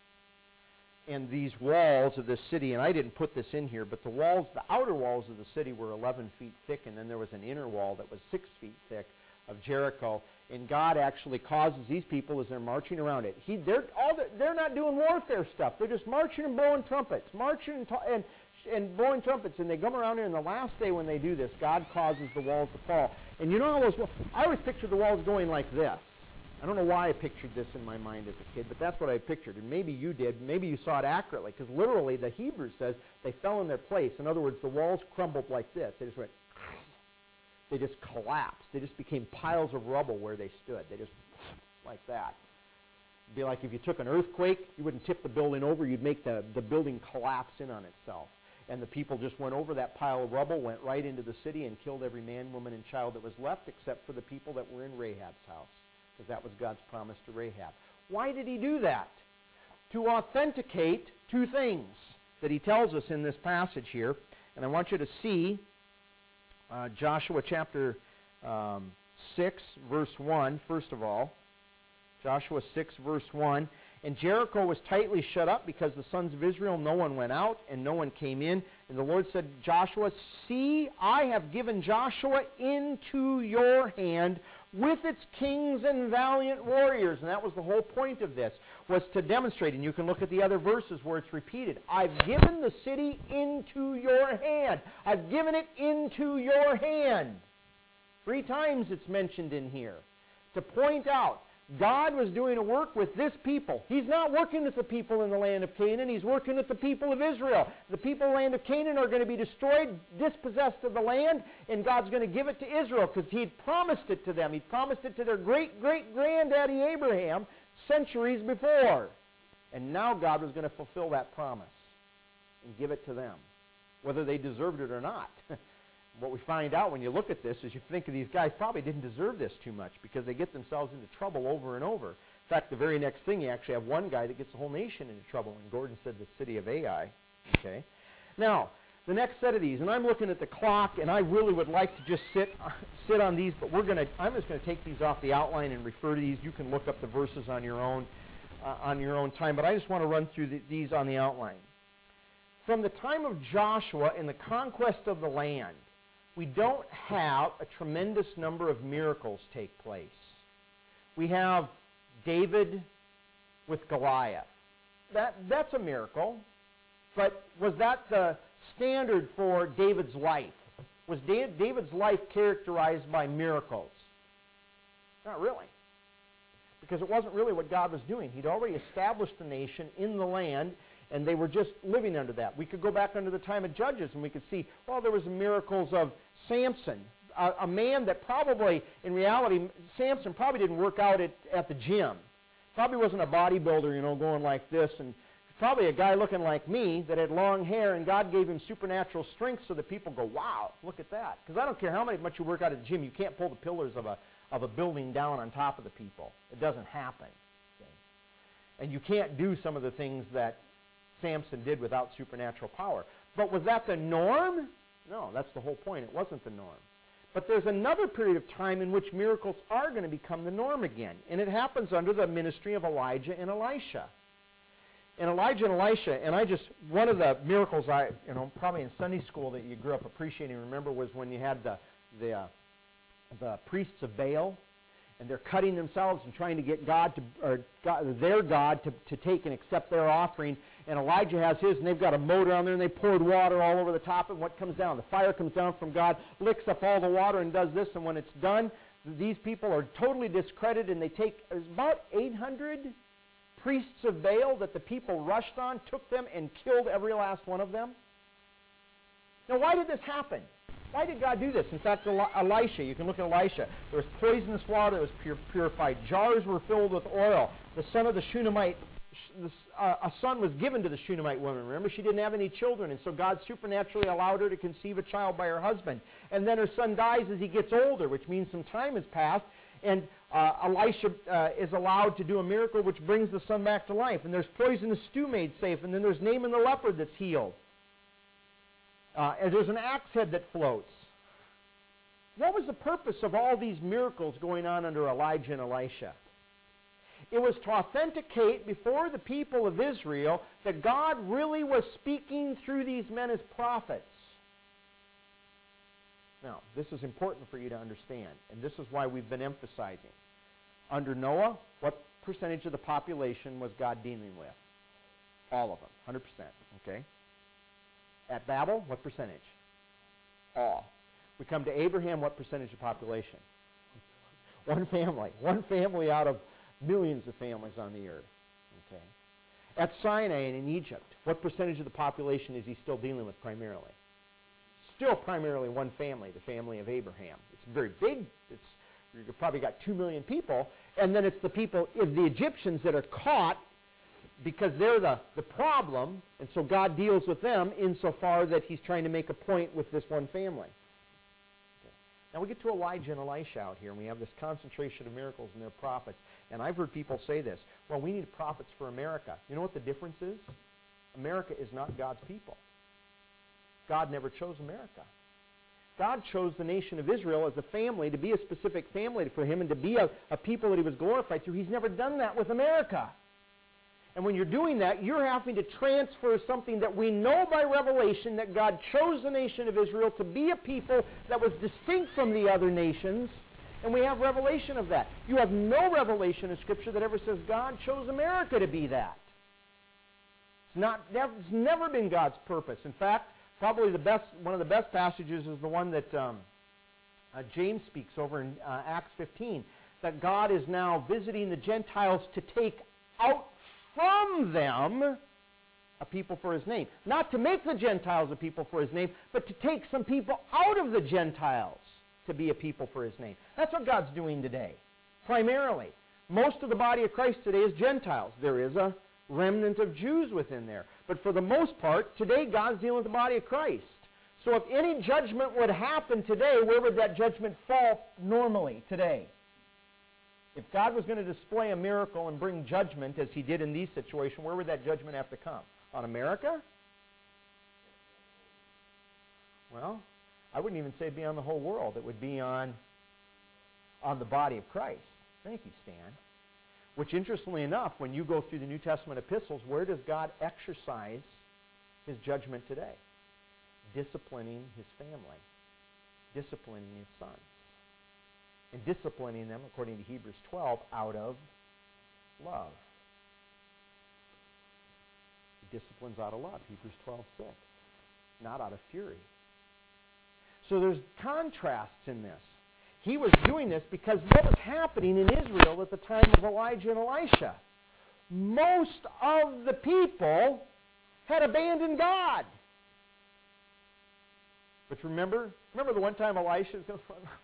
And these walls of this city, and I didn't put this in here, but the walls, the outer walls of the city were 11 feet thick, and then there was an inner wall that was 6 feet thick of Jericho. And God actually causes these people, as they're marching around it, they're not doing warfare stuff. They're just marching and blowing trumpets, marching and blowing trumpets, and they come around here, and the last day when they do this, God causes the walls to fall. And you know how I always pictured the walls going like this. I don't know why I pictured this in my mind as a kid, but that's what I pictured. And maybe you did. Maybe you saw it accurately, because literally the Hebrew says they fell in their place. In other words, the walls crumbled like this. They just went, they just collapsed. They just became piles of rubble where they stood. They just, like that. It'd be like if you took an earthquake, you wouldn't tip the building over, you'd make the building collapse in on itself. And the people just went over that pile of rubble, went right into the city, and killed every man, woman, and child that was left, except for the people that were in Rahab's house, because that was God's promise to Rahab. Why did he do that? To authenticate two things that he tells us in this passage here. And I want you to see Joshua chapter 6, verse 1, first of all. Joshua 6, verse 1. And Jericho was tightly shut up because the sons of Israel, no one went out and no one came in. And the Lord said to Joshua, see, I have given Joshua into your hand with its kings and valiant warriors. And that was the whole point of this, was to demonstrate. And you can look at the other verses where it's repeated. I've given the city into your hand. I've given it into your hand. 3 times it's mentioned in here to point out God was doing a work with this people. He's not working with the people in the land of Canaan. He's working with the people of Israel. The people of the land of Canaan are going to be destroyed, dispossessed of the land, and God's going to give it to Israel because he'd promised it to them. He'd promised it to their great-great-granddaddy Abraham centuries before. And now God was going to fulfill that promise and give it to them, whether they deserved it or not. What we find out when you look at this is you think of these guys probably didn't deserve this too much because they get themselves into trouble over and over. In fact, the very next thing, you actually have one guy that gets the whole nation into trouble. And Gordon said the city of Ai. Okay. Now, the next set of these, and I'm looking at the clock, and I really would like to just sit on these, but I'm just going to take these off the outline and refer to these. You can look up the verses on your own time, but I just want to run through these on the outline. From the time of Joshua and the conquest of the land, we don't have a tremendous number of miracles take place. We have David with Goliath. That's a miracle. But was that the standard for David's life? Was David's life characterized by miracles? Not really. Because it wasn't really what God was doing. He'd already established the nation in the land, and they were just living under that. We could go back under the time of Judges, and we could see, well, there was miracles of Samson, a man that probably, in reality, Samson probably didn't work out at the gym. Probably wasn't a bodybuilder, going like this, and probably a guy looking like me that had long hair, and God gave him supernatural strength so that people go, wow, look at that. Because I don't care how much you work out at the gym, you can't pull the pillars of a building down on top of the people. It doesn't happen. Okay? And you can't do some of the things that Samson did without supernatural power. But was that the norm? No, that's the whole point. It wasn't the norm. But there's another period of time in which miracles are going to become the norm again. And it happens under the ministry of Elijah and Elisha. And Elijah and Elisha, one of the miracles probably in Sunday school that you grew up appreciating and remember was when you had the priests of Baal, and they're cutting themselves and trying to get their God to take and accept their offering. And Elijah has his, and they've got a motor on there, and they poured water all over the top, and what comes down? The fire comes down from God, licks up all the water, and does this, and when it's done, these people are totally discredited, and they take about 800 priests of Baal that the people rushed on, took them, and killed every last one of them. Now, why did this happen? Why did God do this? In fact, Elisha, you can look at Elisha. There was poisonous water that was purified. Jars were filled with oil. The son of the Shunammite, a son was given to the Shunammite woman. Remember, she didn't have any children, and so God supernaturally allowed her to conceive a child by her husband. And then her son dies as he gets older, which means some time has passed, and Elisha is allowed to do a miracle which brings the son back to life. And there's poisonous stew made safe, and then there's Naaman the leopard that's healed. And there's an axe head that floats. What was the purpose of all these miracles going on under Elijah and Elisha? It was to authenticate before the people of Israel that God really was speaking through these men as prophets. Now, this is important for you to understand, and this is why we've been emphasizing. Under Noah, what percentage of the population was God dealing with? All of them, 100%, okay? At Babel, what percentage? All. We come to Abraham, what percentage of population? One family. One family out of millions of families on the earth. Okay. At Sinai and in Egypt, what percentage of the population is he still dealing with primarily? Still primarily one family, the family of Abraham. It's very big. You've probably got 2 million people. And then it's the people, the Egyptians that are caught because they're the problem, and so God deals with them insofar that he's trying to make a point with this one family. Okay. Now we get to Elijah and Elisha out here, and we have this concentration of miracles and their prophets. And I've heard people say this, well, we need prophets for America. You know what the difference is? America is not God's people. God never chose America. God chose the nation of Israel as a family, to be a specific family for him, and to be a people that he was glorified through. He's never done that with America. And when you're doing that, you're having to transfer something that we know by revelation, that God chose the nation of Israel to be a people that was distinct from the other nations, and we have revelation of that. You have no revelation in Scripture that ever says God chose America to be that. It's never been God's purpose. In fact, probably one of the best passages is the one that James speaks over in Acts 15, that God is now visiting the Gentiles to take out from them a people for his name. Not to make the Gentiles a people for his name, but to take some people out of the Gentiles to be a people for his name. That's what God's doing today, primarily. Most of the body of Christ today is Gentiles. There is a remnant of Jews within there. But for the most part, today God's dealing with the body of Christ. So if any judgment would happen today, where would that judgment fall normally today? If God was going to display a miracle and bring judgment, as he did in these situations, where would that judgment have to come? On America? Well, I wouldn't even say it'd be on the whole world. It would be on the body of Christ. Thank you, Stan. Which, interestingly enough, when you go through the New Testament epistles, where does God exercise his judgment today? Disciplining his family. Disciplining his sons. And disciplining them, according to Hebrews 12, out of love. He disciplines out of love, Hebrews 12:6. Not out of fury. So there's contrasts in this. He was doing this because what was happening in Israel at the time of Elijah and Elisha? Most of the people had abandoned God. But remember the one time Elisha was going,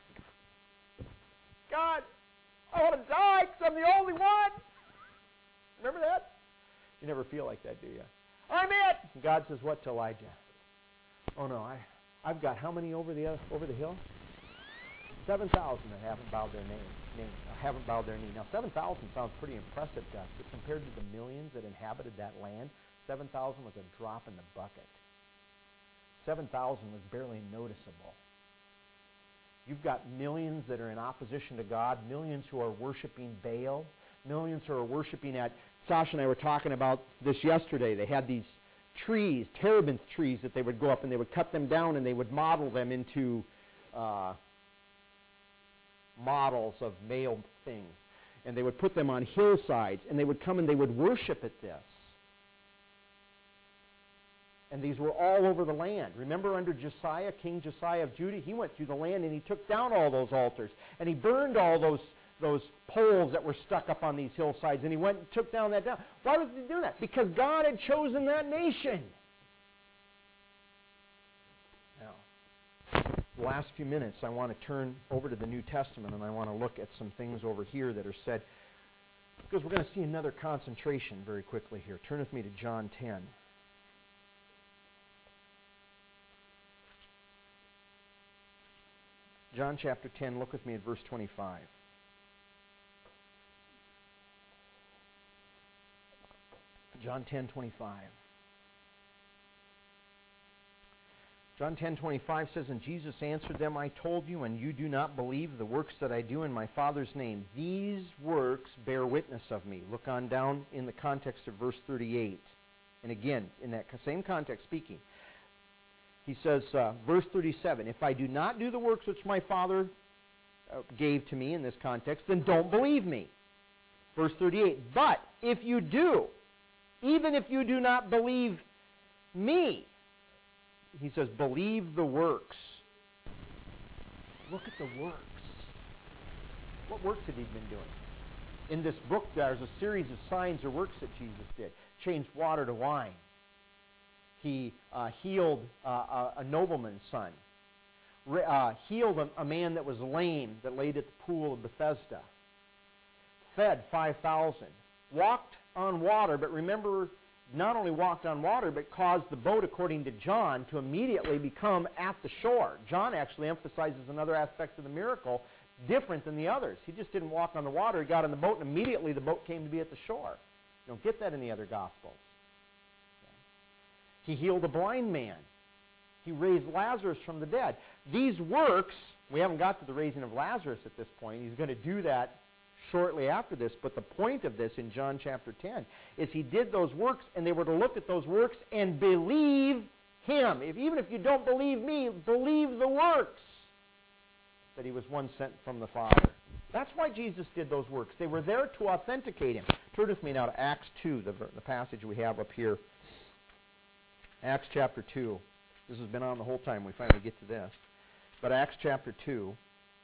God, I want to die because I'm the only one. Remember that? You never feel like that, do you? I'm it. And God says what to Elijah? Oh no, I've got how many over the hill? 7,000 that haven't bowed their knee. Now 7,000 sounds pretty impressive to us, but compared to the millions that inhabited that land, 7,000 was a drop in the bucket. 7,000 was barely noticeable. You've got millions that are in opposition to God, millions who are worshiping Baal, millions who are worshiping at, Sasha and I were talking about this yesterday. They had these trees, terebinth trees, that they would go up and they would cut them down and they would model them into models of male things. And they would put them on hillsides and they would come and they would worship at this. And these were all over the land. Remember under Josiah, King Josiah of Judah, he went through the land and he took down all those altars. And he burned all those poles that were stuck up on these hillsides. And he went and took down. Why was he doing that? Because God had chosen that nation. Now, the last few minutes, I want to turn over to the New Testament and I want to look at some things over here that are said. Because we're going to see another concentration very quickly here. Turn with me to John 10. John chapter 10, look with me at verse 25. John 10:25. John 10:25 says, "And Jesus answered them, I told you, and you do not believe the works that I do in my Father's name. These works bear witness of me." Look on down in the context of verse 38. And again, in that same context speaking. He says, verse 37, "If I do not do the works which my Father gave to me," in this context, "then don't believe me." Verse 38, "But if you do, even if you do not believe me," he says, "believe the works." Look at the works. What works had he been doing? In this book, there's a series of signs or works that Jesus did. Changed water to wine. He healed a nobleman's son. Healed a man that was lame that laid at the pool of Bethesda. Fed 5,000. Walked on water, but remember, not only walked on water, but caused the boat, according to John, to immediately become at the shore. John actually emphasizes another aspect of the miracle different than the others. He just didn't walk on the water. He got on the boat, and immediately the boat came to be at the shore. You don't get that in the other Gospels. He healed a blind man. He raised Lazarus from the dead. These works, we haven't got to the raising of Lazarus at this point. He's going to do that shortly after this. But the point of this in John chapter 10 is he did those works, and they were to look at those works and believe him. Even if you don't believe me, believe the works, that he was one sent from the Father. That's why Jesus did those works. They were there to authenticate him. Turn with me now to Acts 2, the passage we have up here. Acts chapter 2. This has been on the whole time. We finally get to this. But Acts chapter 2.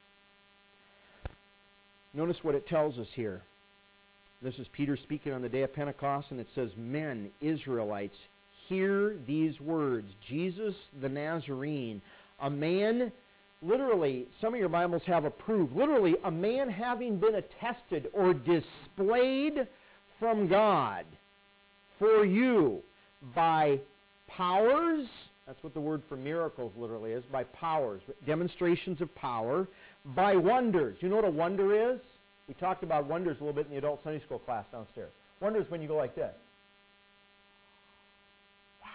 Notice what it tells us here. This is Peter speaking on the day of Pentecost, and it says, "Men, Israelites, hear these words. Jesus the Nazarene, a man," literally, some of your Bibles have approved, literally, a man having been attested or displayed from God for you by powers. That's what the word for miracles literally is, by powers, demonstrations of power, by wonders. You know what a wonder is? We talked about wonders a little bit in the adult Sunday school class downstairs. Wonder is when you go like this. Wow.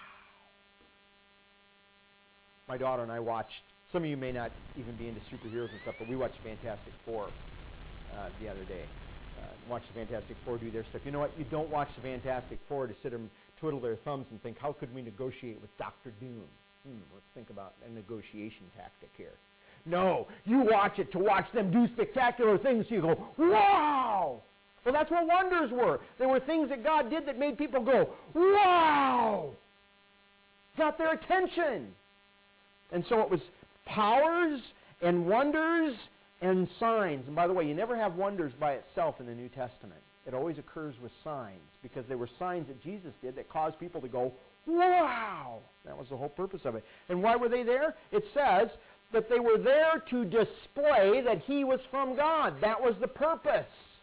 My daughter and I watched, some of you may not even be into superheroes and stuff, but we watched Fantastic Four the other day. Watch the Fantastic Four do their stuff. You know what? You don't watch the Fantastic Four to sit and twiddle their thumbs and think, how could we negotiate with Dr. Doom? Let's think about a negotiation tactic here. No, you watch it to watch them do spectacular things so you go, wow! Well, that's what wonders were. They were things that God did that made people go, wow! Got their attention. And so it was powers and wonders and signs. And by the way, you never have wonders by itself in the New Testament. It always occurs with signs, because they were signs that Jesus did that caused people to go, wow! That was the whole purpose of it. And why were they there? It says that they were there to display that he was from God. That was the purpose.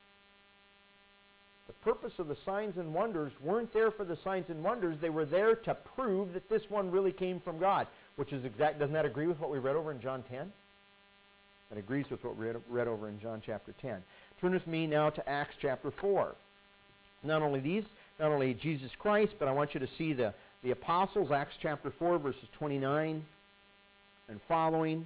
The purpose of the signs and wonders weren't there for the signs and wonders. They were there to prove that this one really came from God, which is exact. Doesn't that agree with what we read over in John 10? That agrees with what we read over in John chapter 10. Turn with me now to Acts chapter 4. Not only Jesus Christ, but I want you to see the apostles, Acts chapter 4, verses 29 and following.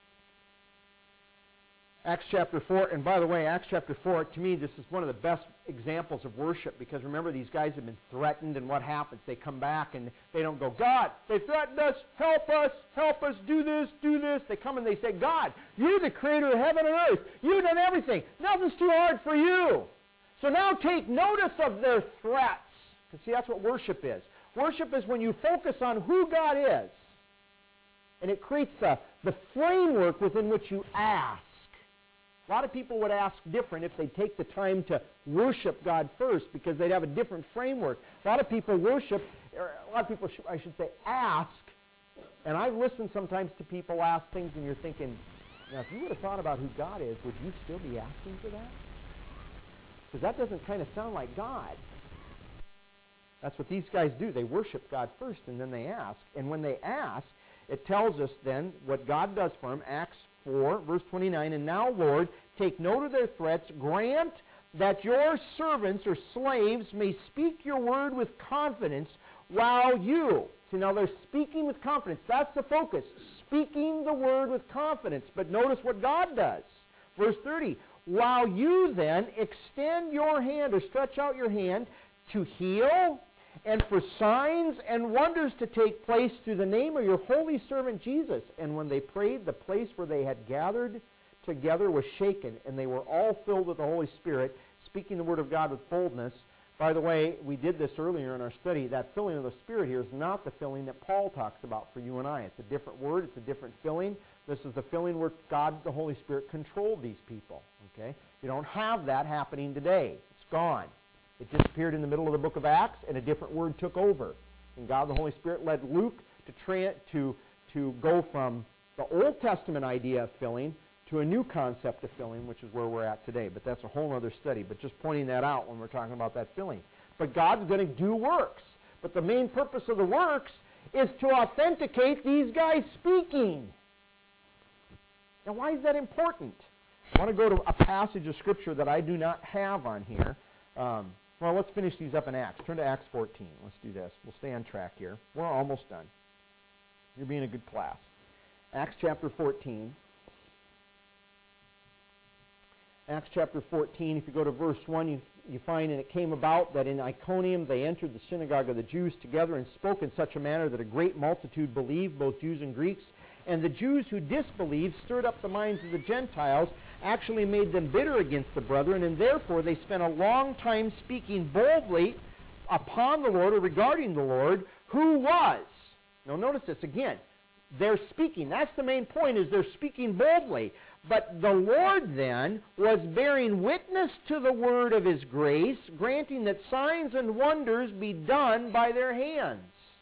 Acts chapter 4, and by the way, Acts chapter 4, to me, this is one of the best examples of worship, because remember, these guys have been threatened, and what happens? They come back, and they don't go, God, they threatened us, help us, do this. They come and they say, God, you're the creator of heaven and earth. You've done everything. Nothing's too hard for you. So now take notice of their threats. Because see, that's what worship is. Worship is when you focus on who God is. And it creates the framework within which you ask. A lot of people would ask different if they take the time to worship God first, because they'd have a different framework. A lot of people I should say, ask. And I've listened sometimes to people ask things, and you're thinking, now, if you would have thought about who God is, would you still be asking for that? Because that doesn't kind of sound like God. That's what these guys do. They worship God first, and then they ask. And when they ask, it tells us then what God does for them. Acts 4, verse 29, and now, Lord, take note of their threats. Grant that your servants or slaves may speak your word with confidence while you. See, now they're speaking with confidence. That's the focus. Speaking the word with confidence. But notice what God does. Verse 30, while you then extend your hand or stretch out your hand to heal and for signs and wonders to take place through the name of your holy servant Jesus. And when they prayed, the place where they had gathered together was shaken, and they were all filled with the Holy Spirit, speaking the word of God with boldness. By the way, we did this earlier in our study. That filling of the Spirit here is not the filling that Paul talks about for you and I. It's a different word. It's a different filling. This is the filling where God, the Holy Spirit, controlled these people. Okay? You don't have that happening today. It's gone. It disappeared in the middle of the book of Acts, and a different word took over. And God, the Holy Spirit, led Luke to go from the Old Testament idea of filling to a new concept of filling, which is where we're at today. But that's a whole other study. But just pointing that out when we're talking about that filling. But God's going to do works. But the main purpose of the works is to authenticate these guys speaking. Now, why is that important? I want to go to a passage of Scripture that I do not have on here. Well, let's finish these up in Acts. Turn to Acts 14. Let's do this. We'll stay on track here. We're almost done. You're being a good class. Acts chapter 14. Acts chapter 14, if you go to verse 1, you find, and it came about that in Iconium they entered the synagogue of the Jews together and spoke in such a manner that a great multitude believed, both Jews and Greeks. And the Jews who disbelieved stirred up the minds of the Gentiles, actually made them bitter against the brethren, and therefore they spent a long time speaking boldly upon the Lord, or regarding the Lord, who was. Now notice this again. They're speaking. That's the main point, is they're speaking boldly. But the Lord then was bearing witness to the word of his grace, granting that signs and wonders be done by their hands.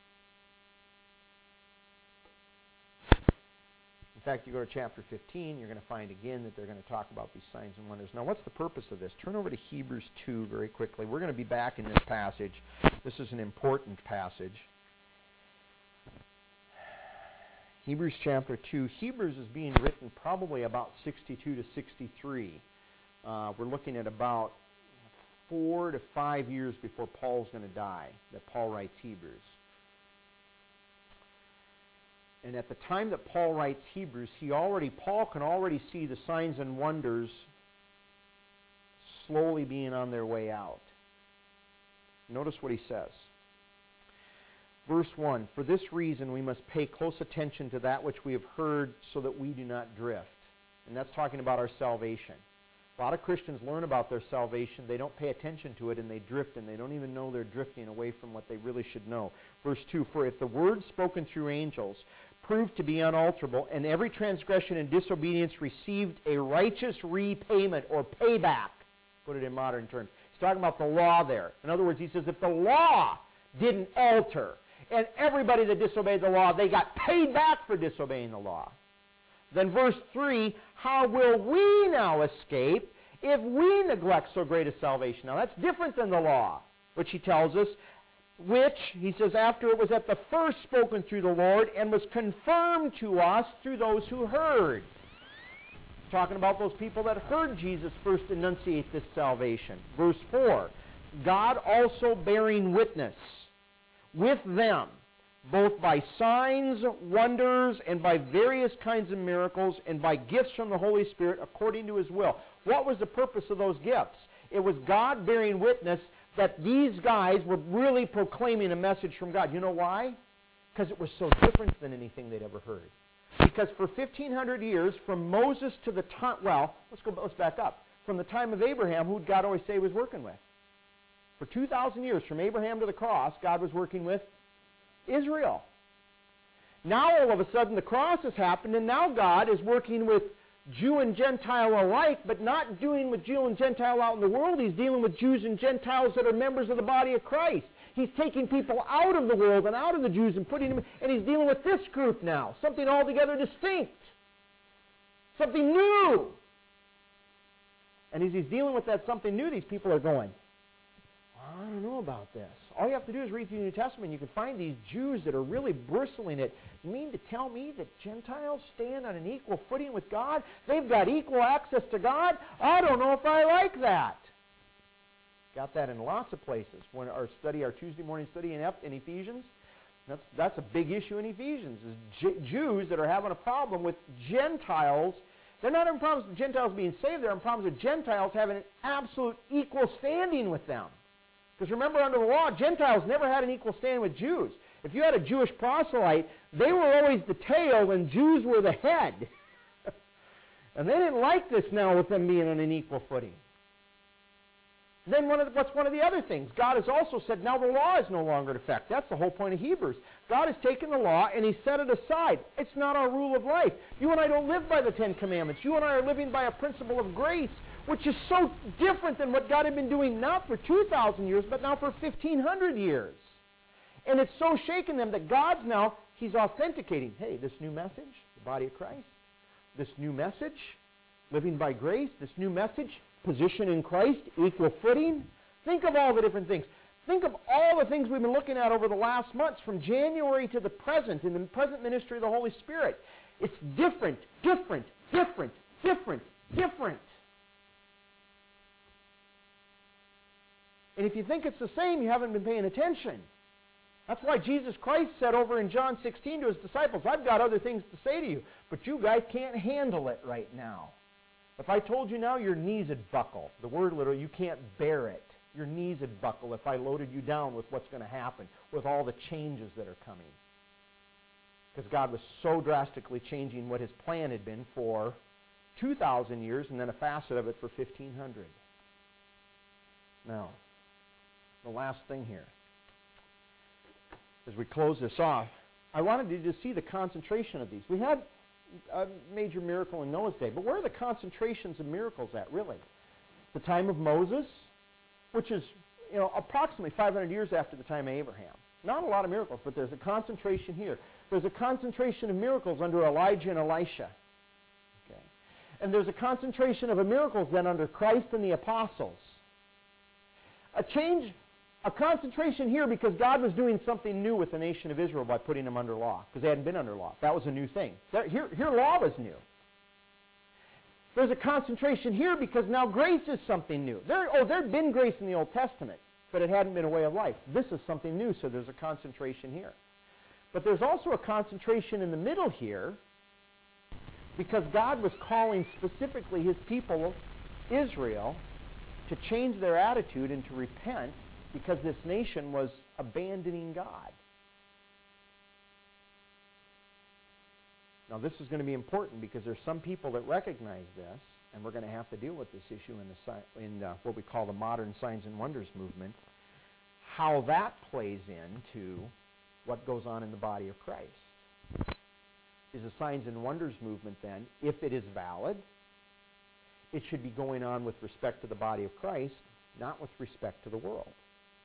In fact, you go to chapter 15, you're going to find again that they're going to talk about these signs and wonders. Now, what's the purpose of this? Turn over to Hebrews 2 very quickly. We're going to be back in this passage. This is an important passage. Hebrews chapter 2. Hebrews is being written probably about 62 to 63. We're looking at about 4 to 5 years before Paul's going to die, that Paul writes Hebrews. And at the time that Paul writes Hebrews, Paul can already see the signs and wonders slowly being on their way out. Notice what he says. Verse 1, for this reason we must pay close attention to that which we have heard so that we do not drift. And that's talking about our salvation. A lot of Christians learn about their salvation, they don't pay attention to it, and they drift, and they don't even know they're drifting away from what they really should know. Verse 2, for if the word spoken through angels proved to be unalterable, and every transgression and disobedience received a righteous repayment or payback, put it in modern terms. He's talking about the law there. In other words, he says if the law didn't alter, and everybody that disobeyed the law, they got paid back for disobeying the law. Then verse 3, how will we now escape if we neglect so great a salvation? Now that's different than the law, which he tells us, which, he says, after it was at the first spoken through the Lord and was confirmed to us through those who heard. Talking about those people that heard Jesus first enunciate this salvation. Verse 4, God also bearing witness with them, both by signs, wonders, and by various kinds of miracles, and by gifts from the Holy Spirit according to his will. What was the purpose of those gifts? It was God bearing witness that these guys were really proclaiming a message from God. You know why? Because it was so different than anything they'd ever heard. Because for 1,500 years, from Moses to the time, well, let's back up. From the time of Abraham, who did God always say he was working with? For 2,000 years, from Abraham to the cross, God was working with Israel. Now all of a sudden the cross has happened, and now God is working with Jew and Gentile alike, but not doing with Jew and Gentile out in the world. He's dealing with Jews and Gentiles that are members of the body of Christ. He's taking people out of the world and out of the Jews and putting them, and he's dealing with this group now, something altogether distinct, something new. And as he's dealing with that something new, these people are going, I don't know about this. All you have to do is read through the New Testament. You can find these Jews that are really bristling it. You mean to tell me that Gentiles stand on an equal footing with God? They've got equal access to God? I don't know if I like that. Got that in lots of places. When our Tuesday morning study in Ephesians, that's a big issue in Ephesians, is Jews that are having a problem with Gentiles. They're not having problems with Gentiles being saved. They're having problems with Gentiles having an absolute equal standing with them. Because remember, under the law, Gentiles never had an equal standing with Jews. If you had a Jewish proselyte, they were always the tail and Jews were the head. And they didn't like this now with them being on an equal footing. Then what's one of the other things? God has also said now the law is no longer in effect. That's the whole point of Hebrews. God has taken the law and He set it aside. It's not our rule of life. You and I don't live by the Ten Commandments. You and I are living by a principle of grace, which is so different than what God had been doing not for 2,000 years, but now for 1,500 years. And it's so shaken them that God's now, He's authenticating, hey, this new message, the body of Christ, this new message, living by grace, this new message, position in Christ, equal footing. Think of all the different things. Think of all the things we've been looking at over the last months, from January to the present, in the present ministry of the Holy Spirit. It's different, different, different, different, different. And if you think it's the same, you haven't been paying attention. That's why Jesus Christ said over in John 16 to His disciples, I've got other things to say to you, but you guys can't handle it right now. If I told you now, your knees would buckle. The word literally, you can't bear it. Your knees would buckle if I loaded you down with what's going to happen, with all the changes that are coming. Because God was so drastically changing what His plan had been for 2,000 years, and then a facet of it for 1,500. Now, the last thing here, as we close this off, I wanted you to see the concentration of these. We had a major miracle in Noah's day, but where are the concentrations of miracles at, really? The time of Moses, which is approximately 500 years after the time of Abraham. Not a lot of miracles, but there's a concentration here. There's a concentration of miracles under Elijah and Elisha. Okay. And there's a concentration of miracles then under Christ and the apostles. A concentration here because God was doing something new with the nation of Israel by putting them under law, because they hadn't been under law. That was a new thing. Here law was new. There's a concentration here because now grace is something new. There'd been grace in the Old Testament, but it hadn't been a way of life. This is something new, so there's a concentration here. But there's also a concentration in the middle here because God was calling specifically His people, Israel, to change their attitude and to repent, because this nation was abandoning God. Now this is going to be important because there's some people that recognize this, and we're going to have to deal with this issue in what we call the modern signs and wonders movement, how that plays into what goes on in the body of Christ. Is the signs and wonders movement then, if it is valid, it should be going on with respect to the body of Christ, not with respect to the world.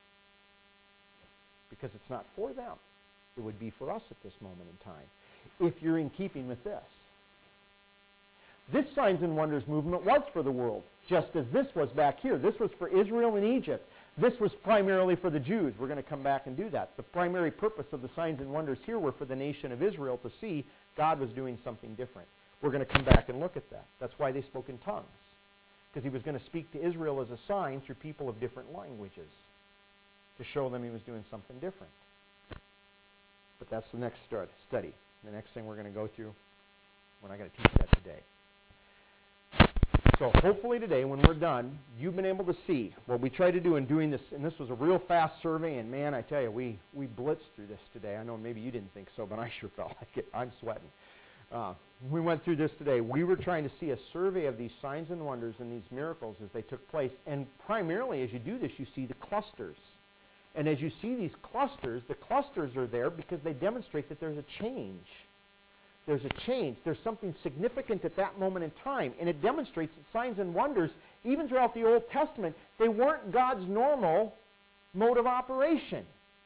Because it's not for them. It would be for us at this moment in time, if you're in keeping with this. This signs and wonders movement was for the world, just as this was back here. This was for Israel and Egypt. This was primarily for the Jews. We're going to come back and do that. The primary purpose of the signs and wonders here were for the nation of Israel to see God was doing something different. We're going to come back and look at that. That's why they spoke in tongues, because He was going to speak to Israel as a sign through people of different languages, to show them He was doing something different. But that's the next study. The next thing we're going to go through. We're not going to teach that today. So hopefully today, when we're done, you've been able to see what we tried to do in doing this. And this was a real fast survey, and man, I tell you, we blitzed through this today. I know maybe you didn't think so, but I sure felt like it. I'm sweating. We went through this today. We were trying to see a survey of these signs and wonders and these miracles as they took place. And primarily, as you do this, you see the clusters. And as you see these clusters, the clusters are there because they demonstrate that there's a change. There's a change. There's something significant at that moment in time. And it demonstrates that signs and wonders, even throughout the Old Testament, they weren't God's normal mode of operation.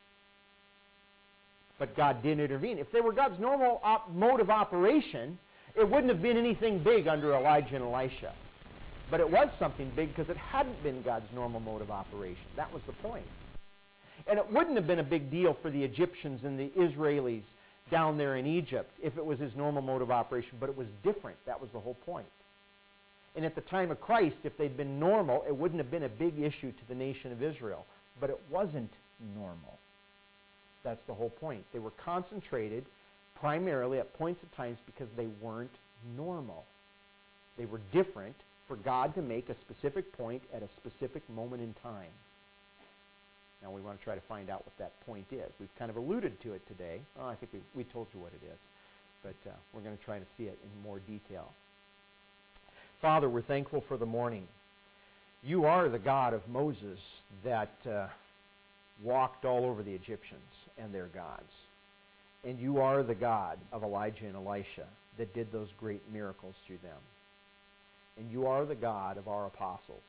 But God did intervene. If they were God's normal mode of operation, it wouldn't have been anything big under Elijah and Elisha. But it was something big because it hadn't been God's normal mode of operation. That was the point. And it wouldn't have been a big deal for the Egyptians and the Israelis down there in Egypt if it was his normal mode of operation. But it was different. That was the whole point. And at the time of Christ, if they'd been normal, it wouldn't have been a big issue to the nation of Israel. But it wasn't normal. That's the whole point. They were concentrated primarily at points of times because they weren't normal. They were different for God to make a specific point at a specific moment in time. Now we want to try to find out what that point is. We've kind of alluded to it today. Well, I think we told you what it is. But we're going to try to see it in more detail. Father, we're thankful for the morning. You are the God of Moses that walked all over the Egyptians and their gods. And you are the God of Elijah and Elisha that did those great miracles through them. And you are the God of our apostles.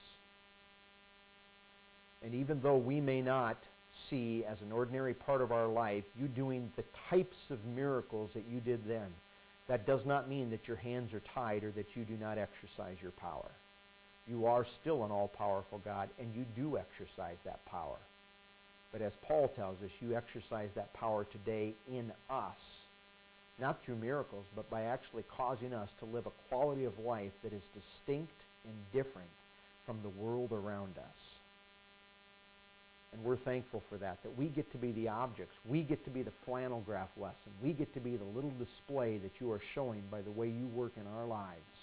And even though we may not see as an ordinary part of our life you doing the types of miracles that you did then, that does not mean that your hands are tied or that you do not exercise your power. You are still an all-powerful God, and you do exercise that power. But as Paul tells us, you exercise that power today in us, not through miracles, but by actually causing us to live a quality of life that is distinct and different from the world around us. And we're thankful for that we get to be the objects. We get to be the flannel graph lesson. We get to be the little display that you are showing by the way you work in our lives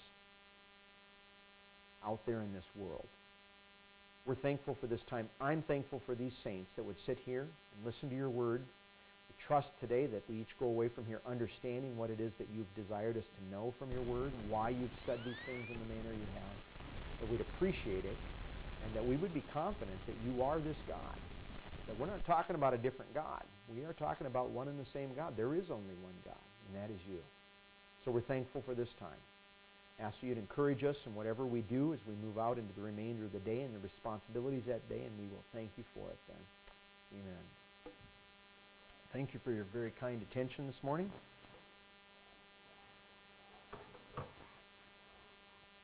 out there in this world. We're thankful for this time. I'm thankful for these saints that would sit here and listen to your word. We trust today that we each go away from here understanding what it is that you've desired us to know from your word and why you've said these things in the manner you have. That we'd appreciate it and that we would be confident that you are this God. That we're not talking about a different God. We are talking about one and the same God. There is only one God, and that is you. So we're thankful for this time. Ask you to encourage us in whatever we do as we move out into the remainder of the day and the responsibilities that day, and we will thank you for it then. Amen. Thank you for your very kind attention this morning.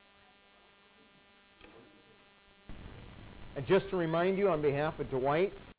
And just to remind you on behalf of Dwight,